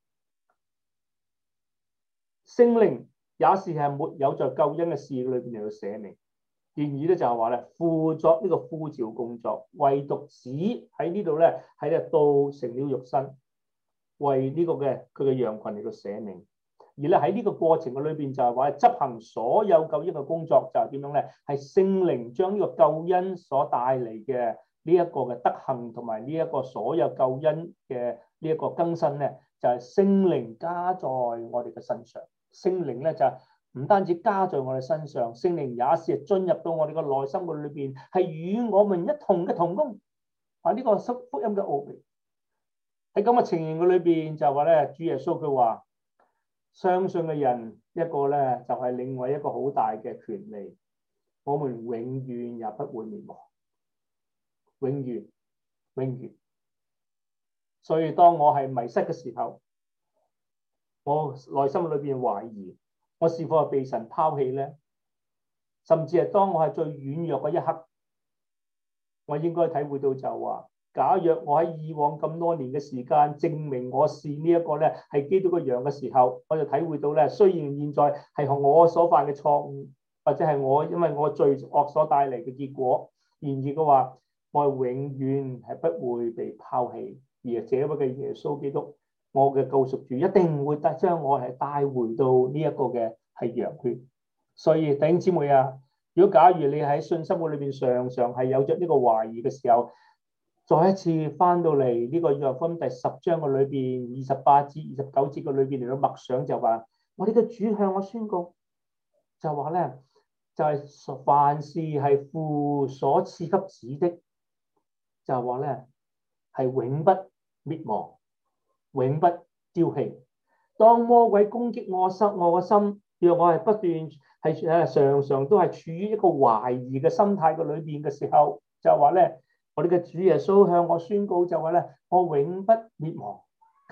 聖靈也是係沒有在救恩嘅事裏邊嚟到捨命。然而咧就係話咧，父作呢個呼召工作，唯獨子喺呢度咧喺呢度成了肉身，為呢個嘅佢嘅羊群嚟到捨命。而咧喺呢個過程嘅裏邊就係話執行所有救恩嘅工作就係點樣咧？係聖靈將呢個救恩所帶嚟嘅呢一個嘅德行同埋呢一個所有救恩嘅呢一個更新咧，就係聖靈加在我哋嘅身上。聖靈咧就係唔單止加在我哋身上，聖靈也是進入到我哋嘅內心嘅裏邊，係與我們一同嘅同工。啊，呢個福音嘅奧秘。喺咁嘅情形嘅裏邊，就話咧，主耶穌佢話，相信嘅人一個咧，就係另外一個好大嘅權利，我們永遠也不會滅亡，永遠，永遠。所以當我係迷失嘅時候，我內心裏邊懷疑，我是否係被神拋棄咧？甚至係當我係最軟弱嘅一刻，我應該體會到就話，假若我喺以往咁多年嘅時間證明我是呢一個咧係基督嘅羊嘅時候，我就體會到咧，雖然現在係我所犯嘅錯誤，或者係我因為我罪惡所帶嚟嘅結果，然而嘅話，我永遠係不會被拋棄，而這位嘅耶穌基督，我嘅救贖主一定會帶將我係帶回到呢一個嘅係羊圈。所以弟兄姊妹啊，如果假如你喺信心嘅裏邊常常係有着呢個懷疑嘅時候，再一次翻到嚟呢個約翰福音第十章嘅裏邊二十八至二十九節嘅裏邊嚟到默想，就話我哋嘅主向我宣告，就話咧就係、是、凡事係父所賜給子的，就係話咧係永不滅亡，永不丟棄。當魔鬼攻擊我心，我個心讓我係不斷係誒常常都係處於一個懷疑嘅心態嘅裏邊嘅時候，就話咧。我哋嘅主耶穌向我宣告就話咧，我永不滅亡，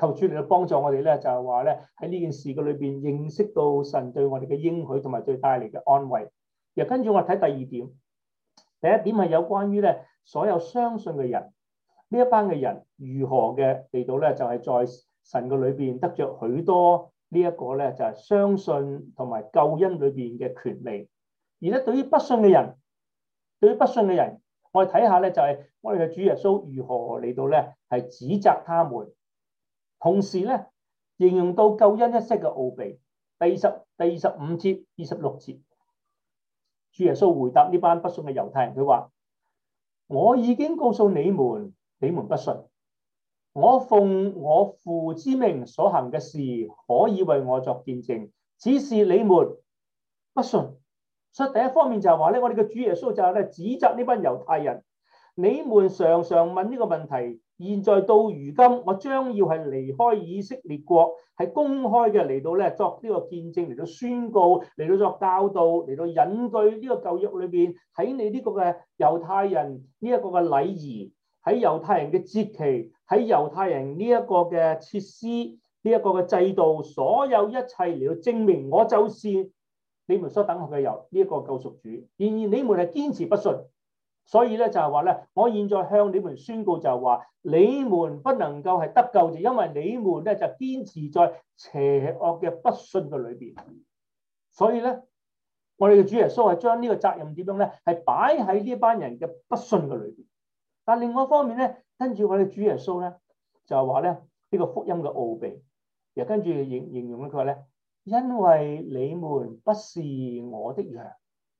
求主嚟到幫助我哋咧，就係話咧喺呢件事嘅裏邊認識到神對我哋嘅應許同埋對帶嚟嘅安慰。然後跟住我睇第二點，第一點係有關於咧所有相信嘅人，呢一班嘅人如何嘅嚟到咧就係在神嘅裏邊得着許多呢一個咧就係相信同埋救恩裏邊嘅權利。而咧對於不信嘅人，對於不信嘅人，我哋睇下咧就係我哋嘅主耶穌如何嚟到咧係指責他們。同時咧，形容到救恩一息嘅奧秘。第二十、第二十五節、二十六節，主耶穌回答呢班不信嘅猶太人，佢話：我已經告訴你們，你們不信。我奉我父之名所行嘅事，可以為我作見證，只是你們不信。所以第一方面就係話咧，我哋嘅主耶穌就係咧指責呢班猶太人，你們常常問呢個問題。現在到如今，我將要係離開以色列國，係公開嘅嚟到咧作呢個見證，嚟到宣告，嚟到作教導，嚟到引據呢個舊約裏邊喺你呢個嘅猶太人呢一個嘅禮儀，喺猶太人嘅節期，喺猶太人呢一個嘅設施，呢一個嘅制度，所有一切嚟到證明我就是你們所等候嘅由呢一個救贖主。然而你們係堅持不信。所以咧就係話咧，我現在向你們宣告就係話，你們不能夠係得救，就因為你們咧就堅持在邪惡嘅不信嘅裏邊。所以咧，我哋嘅主耶穌係將呢個責任點樣咧，係擺喺呢班人嘅不信嘅裏邊。但另外一方面咧，跟住我哋主耶穌咧就係話咧呢個福音嘅奧秘，又跟住形形容咧佢話咧，因為你們不是我的羊。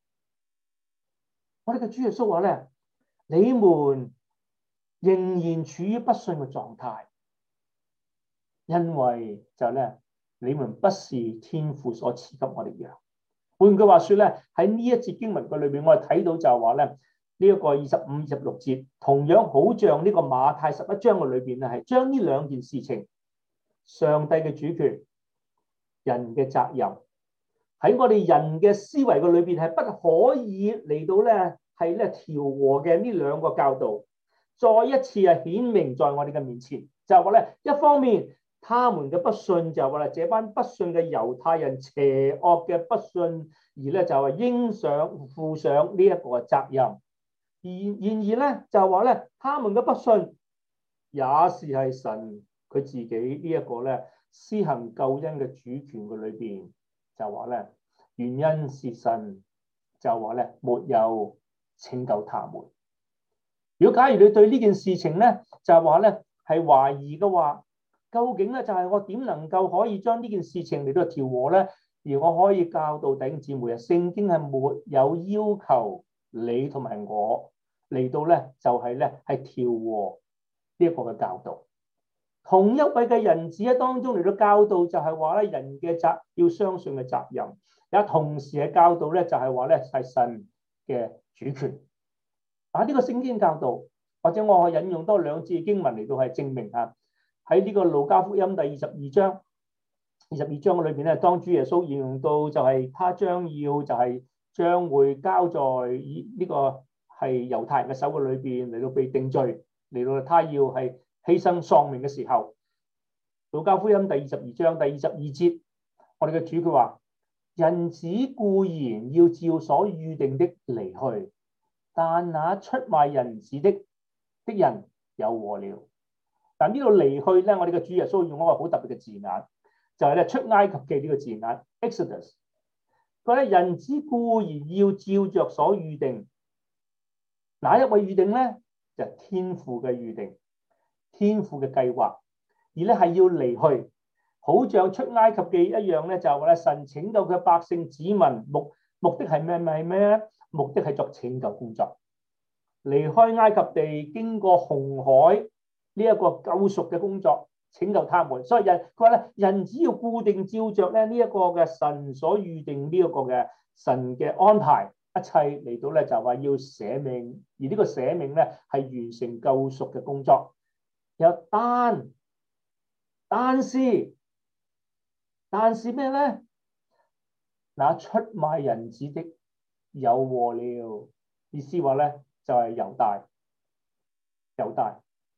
我哋嘅主耶穌話咧，你們仍然處於不信嘅狀態，因為就咧，你們不是天父所賜給我哋嘅羊。換句話說咧，喺呢一節經文嘅裏邊，我哋睇到就係話咧，呢、這、一個二十五、二十六節，同樣好像呢個馬太十一章嘅裏邊咧，係將呢兩件事情，上帝嘅主權、人嘅責任。喺我哋人嘅思維嘅裏邊係不可以嚟到咧係咧調和嘅呢兩個教導，再一次係顯明在我哋嘅面前，就係話咧一方面他們嘅不信就係話咧這班不信嘅猶太人邪惡嘅不信，而咧就係應上負上呢一個責任，而然而咧就係話咧他們嘅不信也是係神佢自己呢一個咧施行救恩嘅主權嘅裏邊。就話咧，原因是神就話咧，沒有拯救他們。如果假如你對呢件事情咧，就係話咧係懷疑嘅話，究竟咧就係我點能夠可以將呢件事情嚟到調和咧？而我可以教導弟兄姊妹啊，聖經係沒有要求你同埋我嚟到咧，就係咧係調和呢一個嘅教導。同一位嘅人子喺當中嚟到教導，就係話咧人嘅責要相信嘅責任，也同時係教導咧就係話咧係神嘅主權。啊，呢個聖經教導，或者我引用多兩節經文嚟到係證明吓，喺呢個路加福音第二十二章，二十二章嘅裏邊咧，當主耶穌形容到就係他將要就係將會交在呢個係猶太人嘅手嘅裏邊嚟到被定罪，嚟到他要係犧牲喪命嘅時候，路加福音第二十二章第二十二節，我哋嘅主佢話：人子固然要照所預定的離去，但那出賣人子的的人有禍了。但呢度離去咧，我哋嘅主耶穌用一個好特別嘅字眼，就係咧出埃及記呢個字眼 Exodus。佢咧人子固然要照着所預定，哪一位預定咧？就係天父嘅預定。天父嘅計劃，而咧係要離去，好像出埃及記一樣咧，就係話咧神拯救佢百姓子民，目目的係咩？係咩咧？目的係作拯救工作，離開埃及地，經過紅海呢一個救贖嘅工作，拯救他們。所以人佢話咧，人只要固定照着咧呢一個嘅神所預定呢一個嘅神嘅安排，一切嚟到咧就話要捨命，而呢個捨命咧係完成救贖嘅工作。有但，但是，但是咩咧？那出賣人子的有禍了。意思話咧就係猶大，猶大。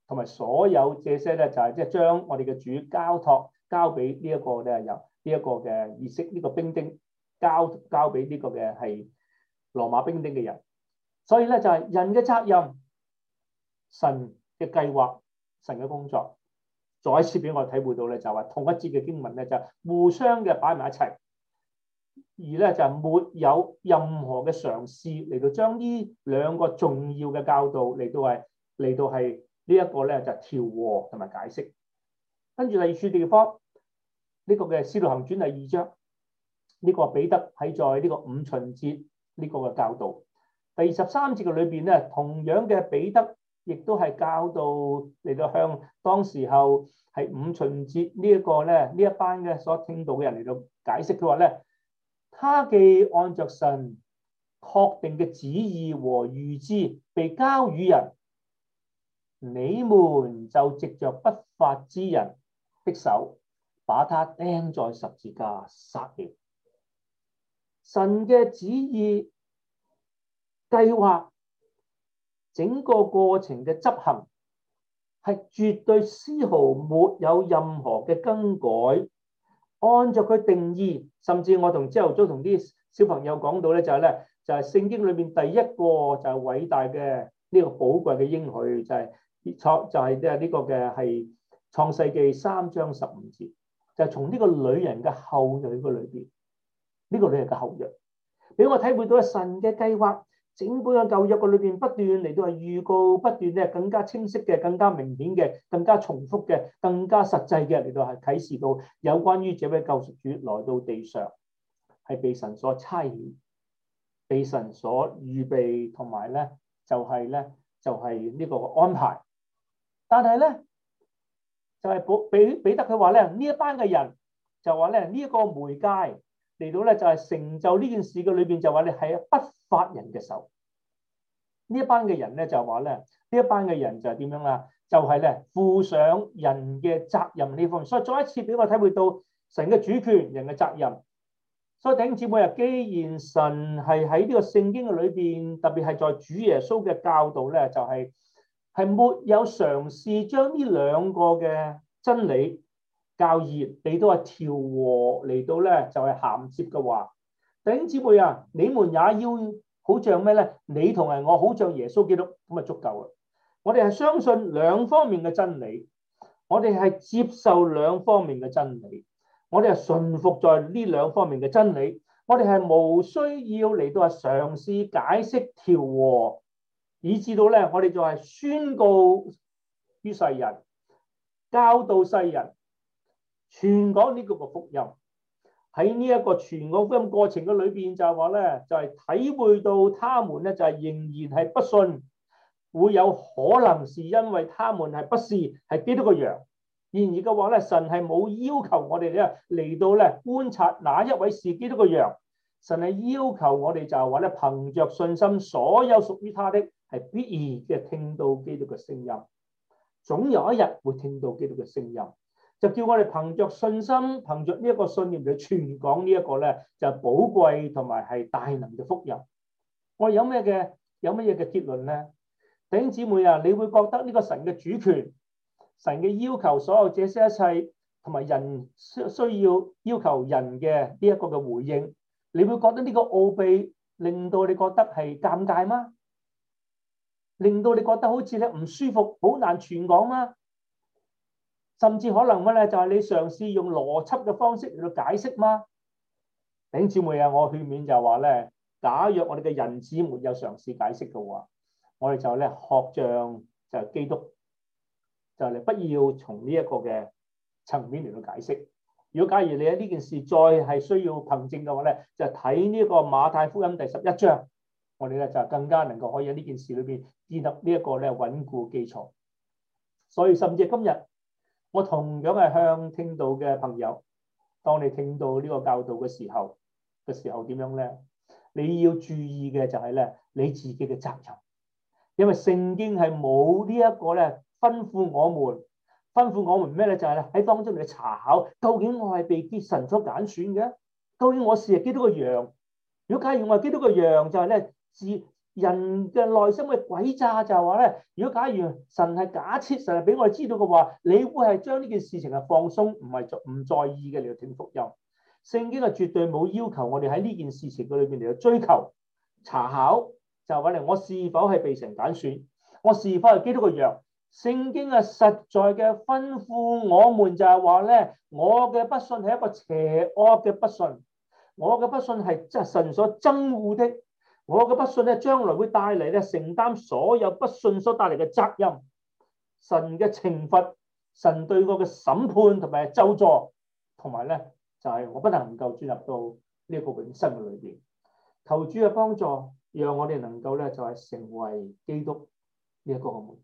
同埋所有這些咧就係即係將我哋嘅主交託交俾呢一個咧有呢一個嘅意識呢個兵丁交交俾呢個嘅係羅馬兵丁嘅人。所以咧就係人嘅責任，神嘅計劃，神嘅工作，再一次俾我體會到咧就係話同一節嘅經文咧就互相嘅擺埋一齊。而咧就沒有任何嘅嘗試嚟到將呢兩個重要嘅教導嚟到係嚟到係呢一個咧就調和同埋解釋。跟住第二處地方，呢、這個嘅《使徒行傳》第二章，呢、這個彼得喺在呢個五旬節呢個嘅教導。第二十三節嘅裏邊咧，同樣嘅彼得亦都係教導嚟到向當時候係五旬節呢一個咧呢一班嘅所聽到嘅人嚟到解釋。佢話咧，他既按着神確定嘅旨意和預知被交與人，你們就藉着不法之人的手把他釘在十字架殺了。神嘅旨意計劃整個過程嘅執行係絕對絲毫沒有任何嘅更改。按照佢定義，甚至我同朝頭早同啲小朋友講到咧，就係咧，就係聖經裏邊第一個就係偉大嘅呢個寶貴嘅應許，就係創就係即係呢個嘅係創世記三章十五節，就係從呢個女人嘅後裔嘅裏邊，呢個女人嘅後裔，俾我體會到神嘅計劃，整本嘅舊約嘅裏邊不斷嚟到係預告，不斷咧更加清晰嘅、更加明顯嘅、更加重複嘅、更加實際嘅嚟到係啟示到有關於這位救贖主來到地上係被神所差遣、被神所預備，同埋咧就係咧就係呢個安排。但係咧就係保彼彼得佢話咧，呢一班嘅人就話咧，呢一個媒介嚟到咧就係成就呢件事嘅裏邊，就話你係不法人嘅手。呢一班嘅人咧就話咧，呢一班嘅人就係點樣啊？就係咧負上人嘅責任呢方面。所以再一次俾我體會到神嘅主權、人嘅責任。所以弟兄姊妹啊，既然神係喺呢個聖經嘅裏邊，特別係在主耶穌嘅教導咧，就係係沒有嘗試將呢兩個嘅真理教義嚟到係調和，嚟到咧就係銜接嘅話，弟兄姊妹啊，你們也要好像咩咧？你同埋我好像耶穌基督咁啊，足夠啦。我哋係相信兩方面嘅真理，我哋係接受兩方面嘅真理，我哋係順服在呢兩方面嘅真理，我哋係無需要嚟到係嘗試解釋調和，以至到咧我哋就係宣告於世人，教導世人，傳講呢個個福音。喺呢一個傳講福音過程嘅裏邊，就係話咧，就係、是、體會到他們咧就係仍然係不信，會有可能是因為他們係不是係基督嘅羊。然而嘅話咧，神係冇要求我哋咧嚟到咧觀察哪一位是基督嘅羊，神係要求我哋就係話咧憑着信心，所有屬於他的係必然嘅聽到基督嘅聲音，總有一日會聽到基督嘅聲音。就叫我哋憑着信心，憑着呢一個信念嚟傳講呢一個咧，就係寶貴同埋係大能嘅福音。我哋有咩嘅有乜嘢嘅結論咧？弟兄姊妹啊，你會覺得呢個神嘅主權、神嘅要求，所有這些一切，同埋人需需要要求人嘅呢一個嘅回應，你會覺得呢個奧秘令到你覺得係尷尬嗎？令到你覺得好似咧唔舒服，好難傳講嗎？甚至可能乜咧？就係你嘗試用邏輯嘅方式嚟到解釋嗎？弟兄姊妹啊，我勸勉就話咧，假若我哋嘅人子沒有嘗試解釋嘅話，我哋就咧學像就係基督，就係不要從呢一個嘅層面嚟到解釋。如果假如你喺呢件事再係需要憑證嘅話咧，就睇呢個馬太福音第十一章，我哋咧就更加能夠可以喺呢件事裏邊建立呢一個咧穩固基礎。所以甚至今日，我同樣係向聽到嘅朋友，當你聽到呢個教導嘅時候嘅時候點樣咧？你要注意嘅就係咧你自己嘅責任，因為聖經係冇呢一個咧吩咐我們，吩咐我們咩咧？就係咧喺當中嚟查考，究竟我係被神所揀選嘅，究竟我是基督嘅羊。如果假如我係基督嘅羊，就係咧自人嘅內心嘅詭詐就係話咧，如果假如神係假設神係俾我哋知道嘅話，你會係將呢件事情係放鬆，唔係唔在意嘅嚟到聽福音。聖經係絕對冇要求我哋喺呢件事情嘅裏邊嚟到追求查考，就係話咧，我是否係被神揀選，我是否係基督嘅羊。聖經係實在嘅吩咐我們就係話咧，我嘅不信係一個邪惡嘅不信，我嘅不信係即係神所憎惡的。我嘅不信咧，將來會帶嚟咧承擔所有不信所帶嚟嘅責任，神嘅懲罰，神對我嘅審判同埋咒詛，同埋咧就係、是、我不能夠進入到呢一個永生嘅裏邊。求主嘅幫助，讓我哋能夠咧就係、是、成為基督呢一個嘅門徒。